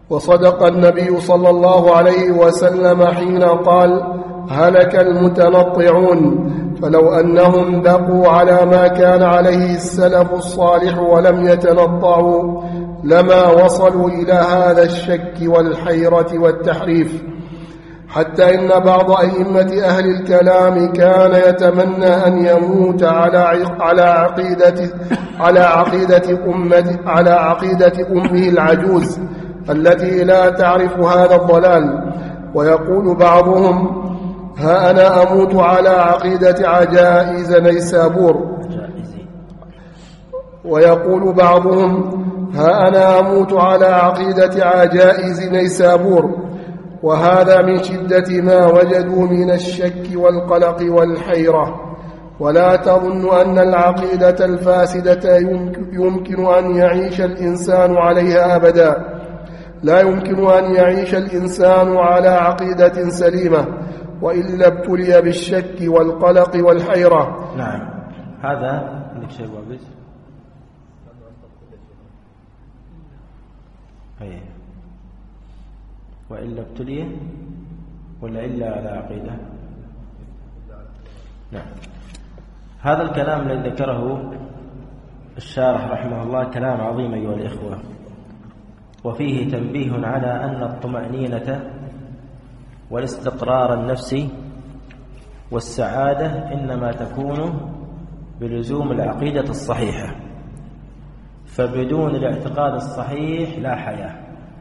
وصدق النبي صلى الله عليه وسلم حين قال: هلك المتنطعون، فلو أنهم بقوا على ما كان عليه السلف الصالح ولم يتنطعوا لما وصلوا إلى هذا الشك والحيرة والتحريف، حتى إن بعض أئمة أهل الكلام كان يتمنى أن يموت على عقيدة أمه العجوز التي لا تعرف هذا الضلال. ويقول بعضهم: ها أنا أموت على عقيدة عجائز نيسابور. ويقول بعضهم: ها أنا أموت على عقيدة عجائز نيسابور. وهذا من شدة ما وجدوا من الشك والقلق والحيرة. ولا تظن أن العقيدة الفاسدة يمكن أن يعيش الإنسان عليها أبدا. لا يمكن أن يعيش الإنسان على عقيدة سليمة وإلا ابتلي بالشك والقلق والحيرة. نعم. هذا عندك شيء وابد؟ وإلا ابتلي ولا إلا على عقيدة؟ نعم. هذا الكلام الذي ذكره الشارح رحمه الله كلام عظيم أيها الإخوة، وفيه تنبيه على أن الطمأنينة والاستقرار النفسي والسعادة إنما تكون بلزوم العقيدة الصحيحة، فبدون الاعتقاد الصحيح لا حياة،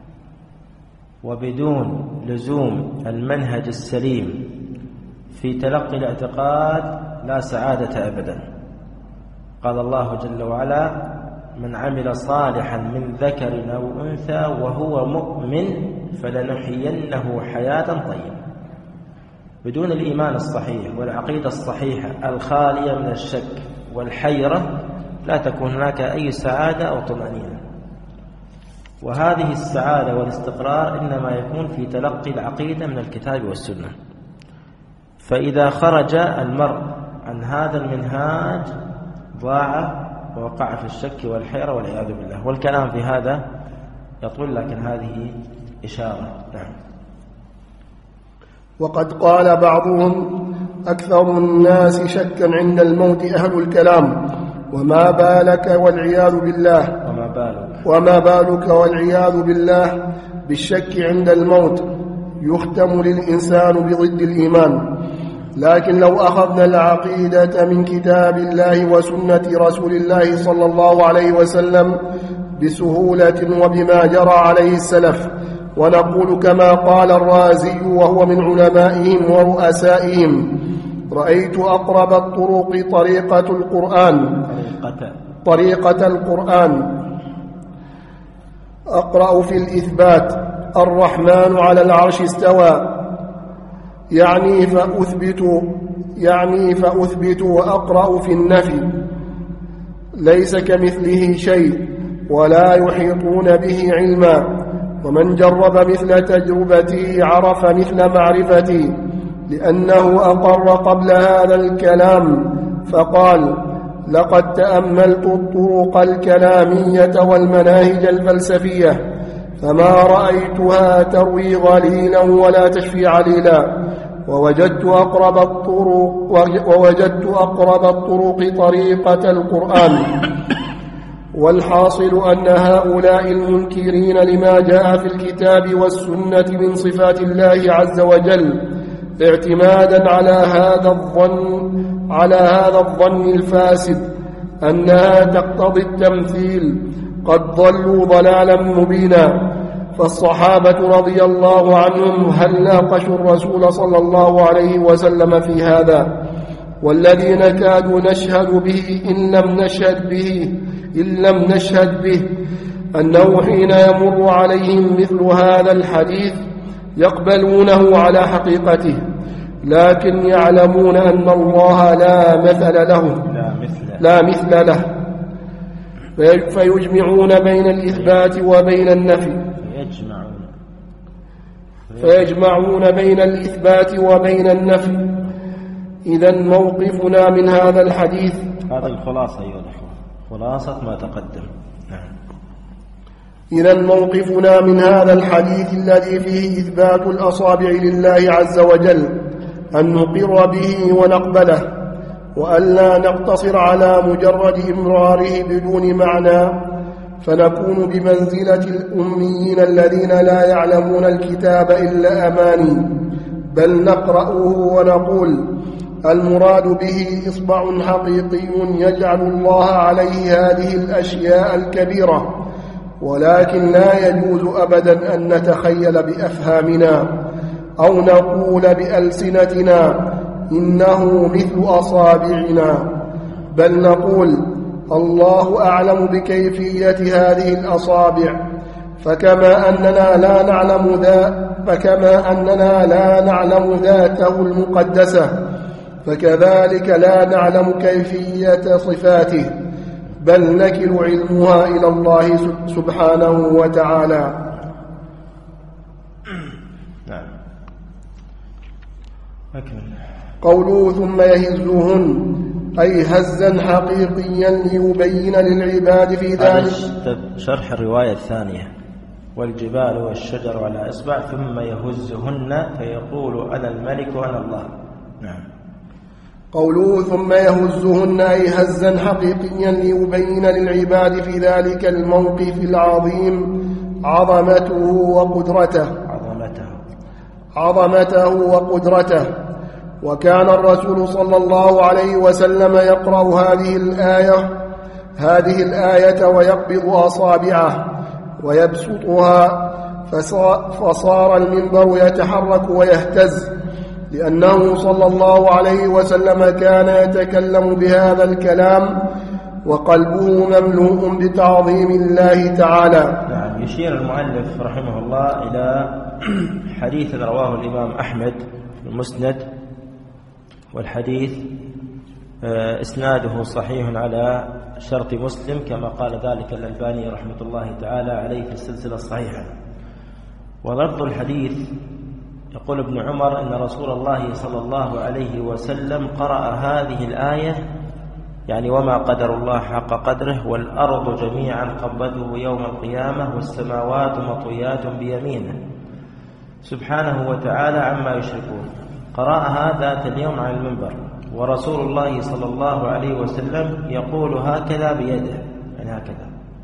وبدون لزوم المنهج السليم في تلقي الاعتقاد لا سعادة أبدا. قال الله جل وعلا: من عمل صالحا من ذكر أو أنثى وهو مؤمن فلنحيينه حياة طيبة. بدون الإيمان الصحيح والعقيدة الصحيحة الخالية من الشك والحيرة لا تكون هناك أي سعادة أو طمأنينة. وهذه السعادة والاستقرار إنما يكون في تلقي العقيدة من الكتاب والسنة. فإذا خرج المرء عن هذا المنهاج ضاع ووقع في الشك والحيرة والعياذ بالله. والكلام في هذا يطول، لكن هذه إشارة. نعم. وقد قال بعضهم: أكثر الناس شكا عند الموت أهل الكلام، وما بالك والعياذ بالله والعياذ بالله بالشك عند الموت يختم للإنسان بضد الإيمان. لكن لو أخذنا العقيدة من كتاب الله وسنة رسول الله صلى الله عليه وسلم بسهولة وبما جرى عليه السلف، ونقول كما قال الرازي وهو من علمائهم ورؤسائهم: رأيت أقرب الطرق طريقة القرآن أقرأ في الإثبات: الرحمن على العرش استوى، يعني فأثبت وأقرأ في النفي: ليس كمثله شيء ولا يحيطون به علما. ومن جرب مثل تجربتي عرف مثل معرفتي، لأنه أقر قبل هذا الكلام فقال: لقد تأملت الطرق الكلامية والمناهج الفلسفية فما رأيتها تروي غليلا ولا تشفي عليلا، ووجدت أقرب الطرق طريقة القرآن. والحاصل أن هؤلاء المنكرين لما جاء في الكتاب والسنة من صفات الله عز وجل اعتمادا على هذا الظن الفاسد أنها تقتضي التمثيل قد ضلوا ضلالا مبينا. فالصحابة رضي الله عنهم هل ناقشوا الرسول صلى الله عليه وسلم في هذا؟ والذي نكاد نشهد به إن لم نشهد به أنه حين يمر عليهم مثل هذا الحديث يقبلونه على حقيقته، لكن يعلمون أن الله لا مثل له فيجمعون بين الإثبات وبين النفي إذن موقفنا من هذا الحديث هذه الخلاصة أيها الأخوة، خلاصة ما تقدم. نعم. إذن موقفنا من هذا الحديث الذي فيه إثبات الأصابع لله عز وجل أن نقر به ونقبله، وأن لا نقتصر على مجرد إمراره بدون معنى، فنكون بمنزلة الأميين الذين لا يعلمون الكتاب إلا أماني، بل نقرأه ونقول المراد به إصبع حقيقي يجعل الله عليه هذه الأشياء الكبيرة، ولكن لا يجوز أبدا أن نتخيل بأفهامنا أو نقول بألسنتنا إنه مثل أصابعنا، بل نقول الله أعلم بكيفية هذه الأصابع، فكما أننا لا نعلم ذاته المقدسة، فكذلك لا نعلم كيفية صفاته، بل نكل علمها إلى الله سبحانه وتعالى. نعم. قوله ثم يهزهن أي هزا حقيقيا ليبين للعباد في ذلك. شرح الرواية الثانية: والجبال والشجر على إصبع ثم يهزهن فيقول أنا الملك وأنا الله. نعم. قوله ثم يهزهن أي هزا حقيقيا ليبين للعباد في ذلك الموقف العظيم عظمته وقدرته. وكان الرسول صلى الله عليه وسلم يقرأ هذه الآية ويقبض أصابعه ويبسطها، فصار المنبر يتحرك ويهتز، لأنه صلى الله عليه وسلم كان يتكلم بهذا الكلام وقلبه مملوء بتعظيم الله تعالى. نعم. يشير المؤلف رحمه الله إلى حديث رواه الإمام أحمد في المسند، والحديث إسناده صحيح على شرط مسلم، كما قال ذلك الألباني رحمة الله تعالى عليه في السلسلة الصحيحة. ولفظ الحديث يقول ابن عمر إن رسول الله صلى الله عليه وسلم قرأ هذه الآية، يعني وما قدر الله حق قدره والأرض جميعا قبضته يوم القيامة والسماوات مطويات بيمينه سبحانه وتعالى عما يشركون. قرأها ذات اليوم على المنبر، ورسول الله صلى الله عليه وسلم يقول هكذا بيده، يعني هكذا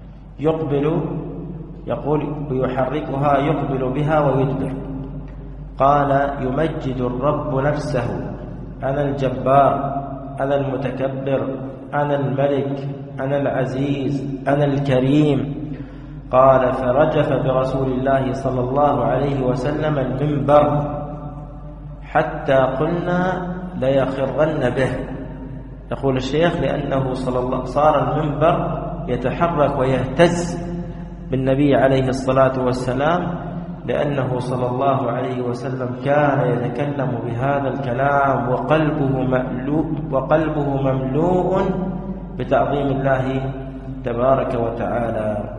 يقول ويحركها يقبل بها ويدبر. قال يمجد الرب نفسه: أنا الجبار، أنا المتكبر، أنا الملك، أنا العزيز، أنا الكريم. قال فرجف برسول الله صلى الله عليه وسلم المنبر حتى قلنا ليخرن به. يقول الشيخ لأنه صار المنبر يتحرك ويهتز بالنبي عليه الصلاة والسلام، لأنه صلى الله عليه وسلم كان يتكلم بهذا الكلام وقلبه مملوء بتعظيم الله تبارك وتعالى.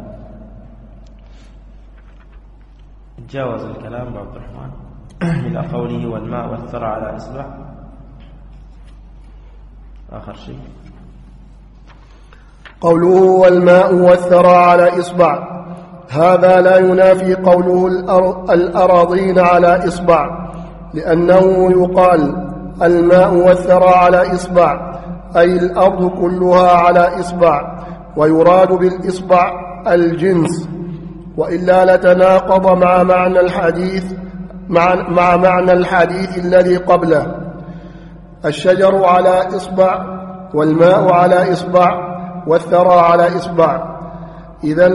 تجاوز الكلام عبد الرحمن إلى قوله والماء والثرى على إصبع. آخر شيء قوله والماء والثرى على إصبع، هذا لا ينافي قوله الأراضين على إصبع، لأنه يقال الماء والثرى على إصبع أي الأرض كلها على إصبع، ويراد بالإصبع الجنس، وإلا لتناقض مع معنى الحديث الذي قبله. الشجر على إصبع والماء على إصبع والثرى على إصبع. إذا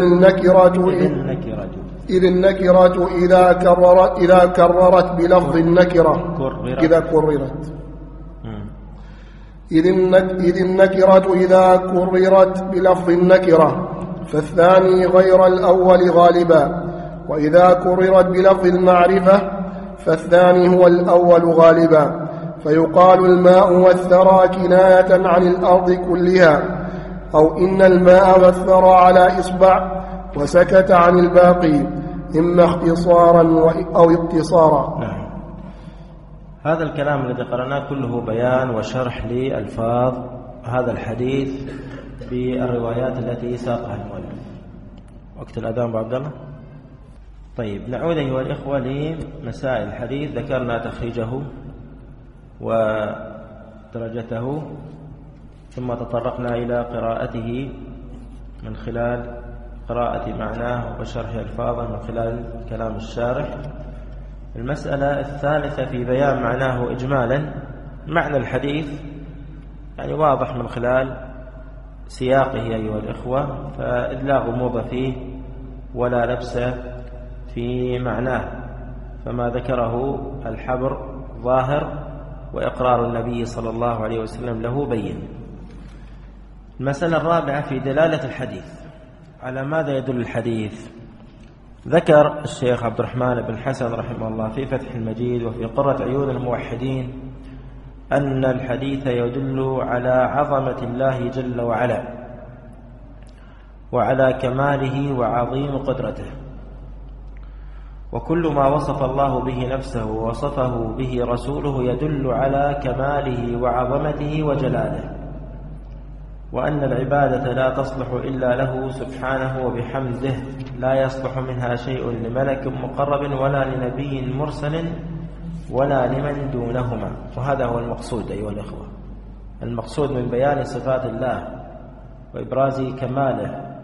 النكرة إذا كررت بلفظ النكرة إذا كررت بلفظ النكرة فالثاني غير الأول غالبا، وإذا كررت بلفظ المعرفة فالثاني هو الأول غالبا، فيقال الماء والثرى كناية عن الأرض كلها، أو إن الماء والثرى على إصبع وسكت عن الباقي، إما اختصارا أو اقتصارا. نعم. هذا الكلام الذي قرأناه كله بيان وشرح لألفاظ هذا الحديث بالروايات التي ساقها المؤلف، وقت الأذان أبو عبد الله. طيب نعود أيها الإخوة لمسائل الحديث. ذكرنا تخريجه ودرجته، ثم تطرقنا إلى قراءته من خلال قراءة معناه وشرح ألفاظه من خلال كلام الشارح. المسألة الثالثة في بيان معناه إجمالا. معنى الحديث يعني واضح من خلال سياقه أيها الإخوة، فإذ لا غموض فيه ولا لبس في معناه، فما ذكره الحبر ظاهر وإقرار النبي صلى الله عليه وسلم له بين. المسألة الرابعة في دلالة الحديث. على ماذا يدل الحديث؟ ذكر الشيخ عبد الرحمن بن حسن رحمه الله في فتح المجيد وفي قرة عيون الموحدين أن الحديث يدل على عظمة الله جل وعلا وعلى كماله وعظيم قدرته، وكل ما وصف الله به نفسه ووصفه به رسوله يدل على كماله وعظمته وجلاله، وأن العبادة لا تصلح إلا له سبحانه وبحمده، لا يصلح منها شيء لملك مقرب ولا لنبي مرسل ولا لمن دونهما. وهذا هو المقصود أيها الأخوة، المقصود من بيان صفات الله وإبراز كماله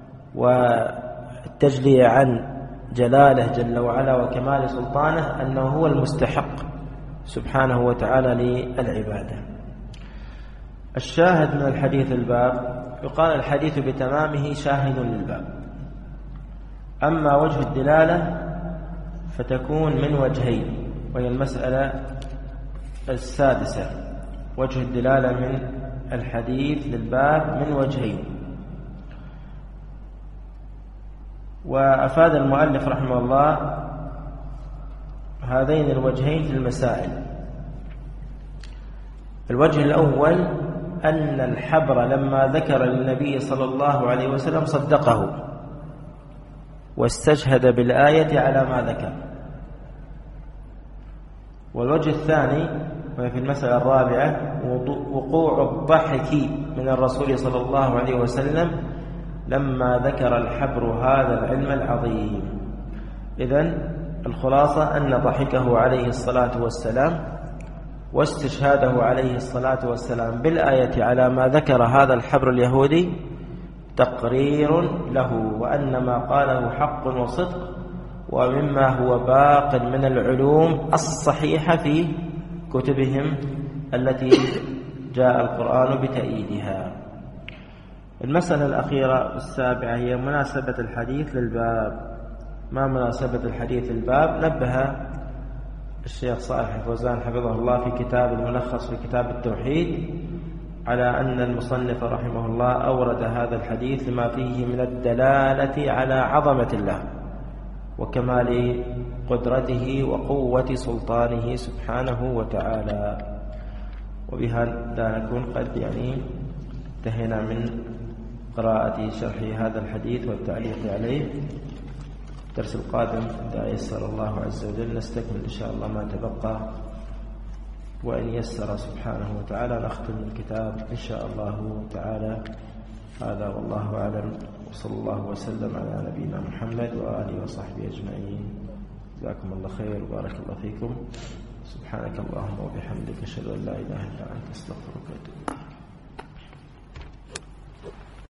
والتجلية عن جلاله جل وعلا وكمال سلطانه أنه هو المستحق سبحانه وتعالى للعبادة. الشاهد من الحديث الباب، يقال الحديث بتمامه شاهد للباب. أما وجه الدلالة فتكون من وجهين، وهي المسألة السادسة. وجه الدلالة من الحديث للباب من وجهين، وأفاد المؤلف رحمه الله هذين الوجهين في المسائل. الوجه الأول أن الحبر لما ذكر للنبي صلى الله عليه وسلم صدقه واستشهد بالآية على ما ذكر. والوجه الثاني وهي في المسألة الرابعة وقوع الضحك من الرسول صلى الله عليه وسلم لما ذكر الحبر هذا العلم العظيم. إذن الخلاصة أن ضحكه عليه الصلاة والسلام واستشهاده عليه الصلاة والسلام بالآية على ما ذكر هذا الحبر اليهودي تقرير له، وأن ما قاله حق وصدق، ومما هو باق من العلوم الصحيحة في كتبهم التي جاء القرآن بتأييدها. المسألة الأخيرة السابعة هي مناسبة الحديث للباب. ما مناسبة الحديث للباب؟ نبه الشيخ صالح الفوزان حفظه الله في كتاب الملخص في كتاب التوحيد على أن المصنف رحمه الله أورد هذا الحديث لما فيه من الدلالة على عظمة الله وكمال قدرته وقوة سلطانه سبحانه وتعالى. وبهذا نكون قد انتهينا من قراءة شرح هذا الحديث والتعليق عليه. الدرس القادم إذا يسر الله عز وجل نستكمل إن شاء الله ما تبقى، وإن يسر سبحانه وتعالى نختم الكتاب إن شاء الله تعالى. هذا والله أعلم، وصلى الله وسلم على نبينا محمد وآله وصحبه أجمعين. جزاكم الله خير وبارك الله فيكم. سبحانك اللهم وبحمدك أشهد أن لا إله إلا أنت أستغفرك وأتوب إليك.